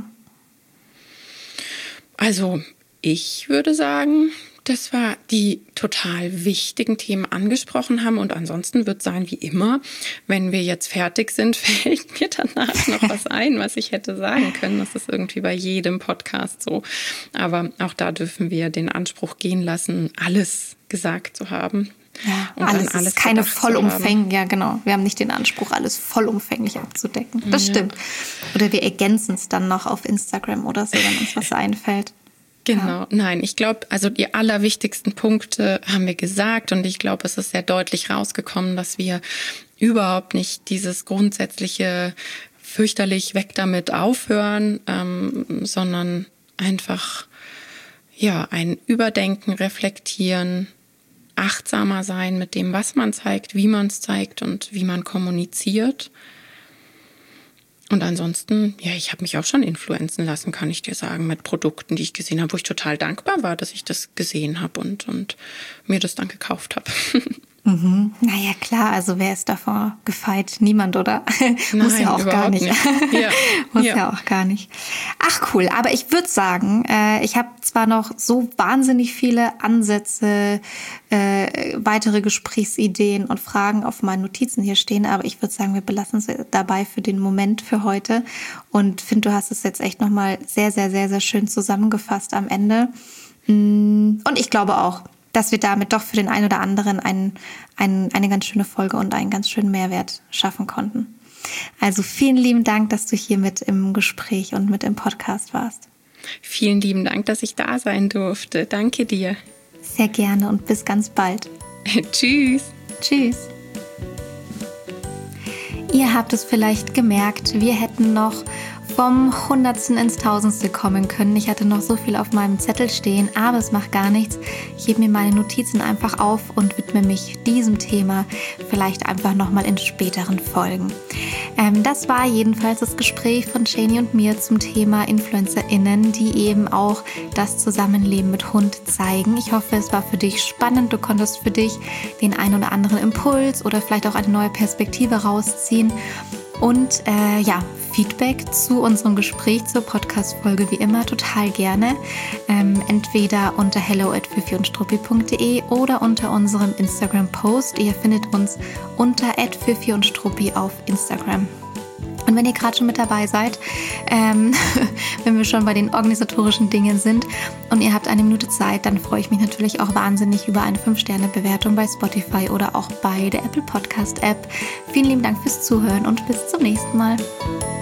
Also ich würde sagen, dass wir die total wichtigen Themen angesprochen haben, und ansonsten wird es sein wie immer, wenn wir jetzt fertig sind, fällt mir danach noch was ein, was ich hätte sagen können. Das ist irgendwie bei jedem Podcast so. Aber auch da dürfen wir den Anspruch gehen lassen, alles gesagt zu haben. Ja, und alles, alles ist keine vollumfänglich, ja genau. Wir haben nicht den Anspruch, alles vollumfänglich abzudecken. Das ja. stimmt. Oder wir ergänzen es dann noch auf Instagram oder so, wenn uns was einfällt. Genau, ja. Nein, ich glaube, also die allerwichtigsten Punkte haben wir gesagt, und ich glaube, es ist sehr deutlich rausgekommen, dass wir überhaupt nicht dieses grundsätzliche fürchterlich weg damit aufhören, ähm, sondern einfach ja ein Überdenken, Reflektieren, achtsamer sein mit dem, was man zeigt, wie man es zeigt und wie man kommuniziert. Und ansonsten, ja, ich habe mich auch schon influenzen lassen, kann ich dir sagen, mit Produkten, die ich gesehen habe, wo ich total dankbar war, dass ich das gesehen habe und, und mir das dann gekauft habe. Mhm. Naja, klar, also wer ist davor gefeit? Niemand, oder? Muss Nein, ja auch gar nicht. nicht. Ja. Muss ja. ja auch gar nicht. Ach cool, aber ich würde sagen, äh, ich habe zwar noch so wahnsinnig viele Ansätze, äh, weitere Gesprächsideen und Fragen auf meinen Notizen hier stehen, aber ich würde sagen, wir belassen es dabei für den Moment, für heute, und finde, du hast es jetzt echt nochmal sehr, sehr, sehr, sehr schön zusammengefasst am Ende. Und ich glaube auch, dass wir damit doch für den einen oder anderen ein, ein, eine ganz schöne Folge und einen ganz schönen Mehrwert schaffen konnten. Also vielen lieben Dank, dass du hier mit im Gespräch und mit im Podcast warst. Vielen lieben Dank, dass ich da sein durfte. Danke dir. Sehr gerne und bis ganz bald. Tschüss. Tschüss. Ihr habt es vielleicht gemerkt, wir hätten noch vom Hundertsten ins Tausendste kommen können. Ich hatte noch so viel auf meinem Zettel stehen, aber es macht gar nichts. Ich hebe mir meine Notizen einfach auf und widme mich diesem Thema vielleicht einfach nochmal in späteren Folgen. Ähm, das war jedenfalls das Gespräch von Shani und mir zum Thema InfluencerInnen, die eben auch das Zusammenleben mit Hund zeigen. Ich hoffe, es war für dich spannend. Du konntest für dich den einen oder anderen Impuls oder vielleicht auch eine neue Perspektive rausziehen. Und äh, ja, Feedback zu unserem Gespräch, zur Podcast-Folge wie immer total gerne. Ähm, entweder unter hello at fifi und struppi punkt de oder unter unserem Instagram-Post. Ihr findet uns unter at fifi und struppi auf Instagram. Und wenn ihr gerade schon mit dabei seid, ähm, wenn wir schon bei den organisatorischen Dingen sind und ihr habt eine Minute Zeit, dann freue ich mich natürlich auch wahnsinnig über eine fünf Sterne Bewertung bei Spotify oder auch bei der Apple Podcast App. Vielen lieben Dank fürs Zuhören und bis zum nächsten Mal.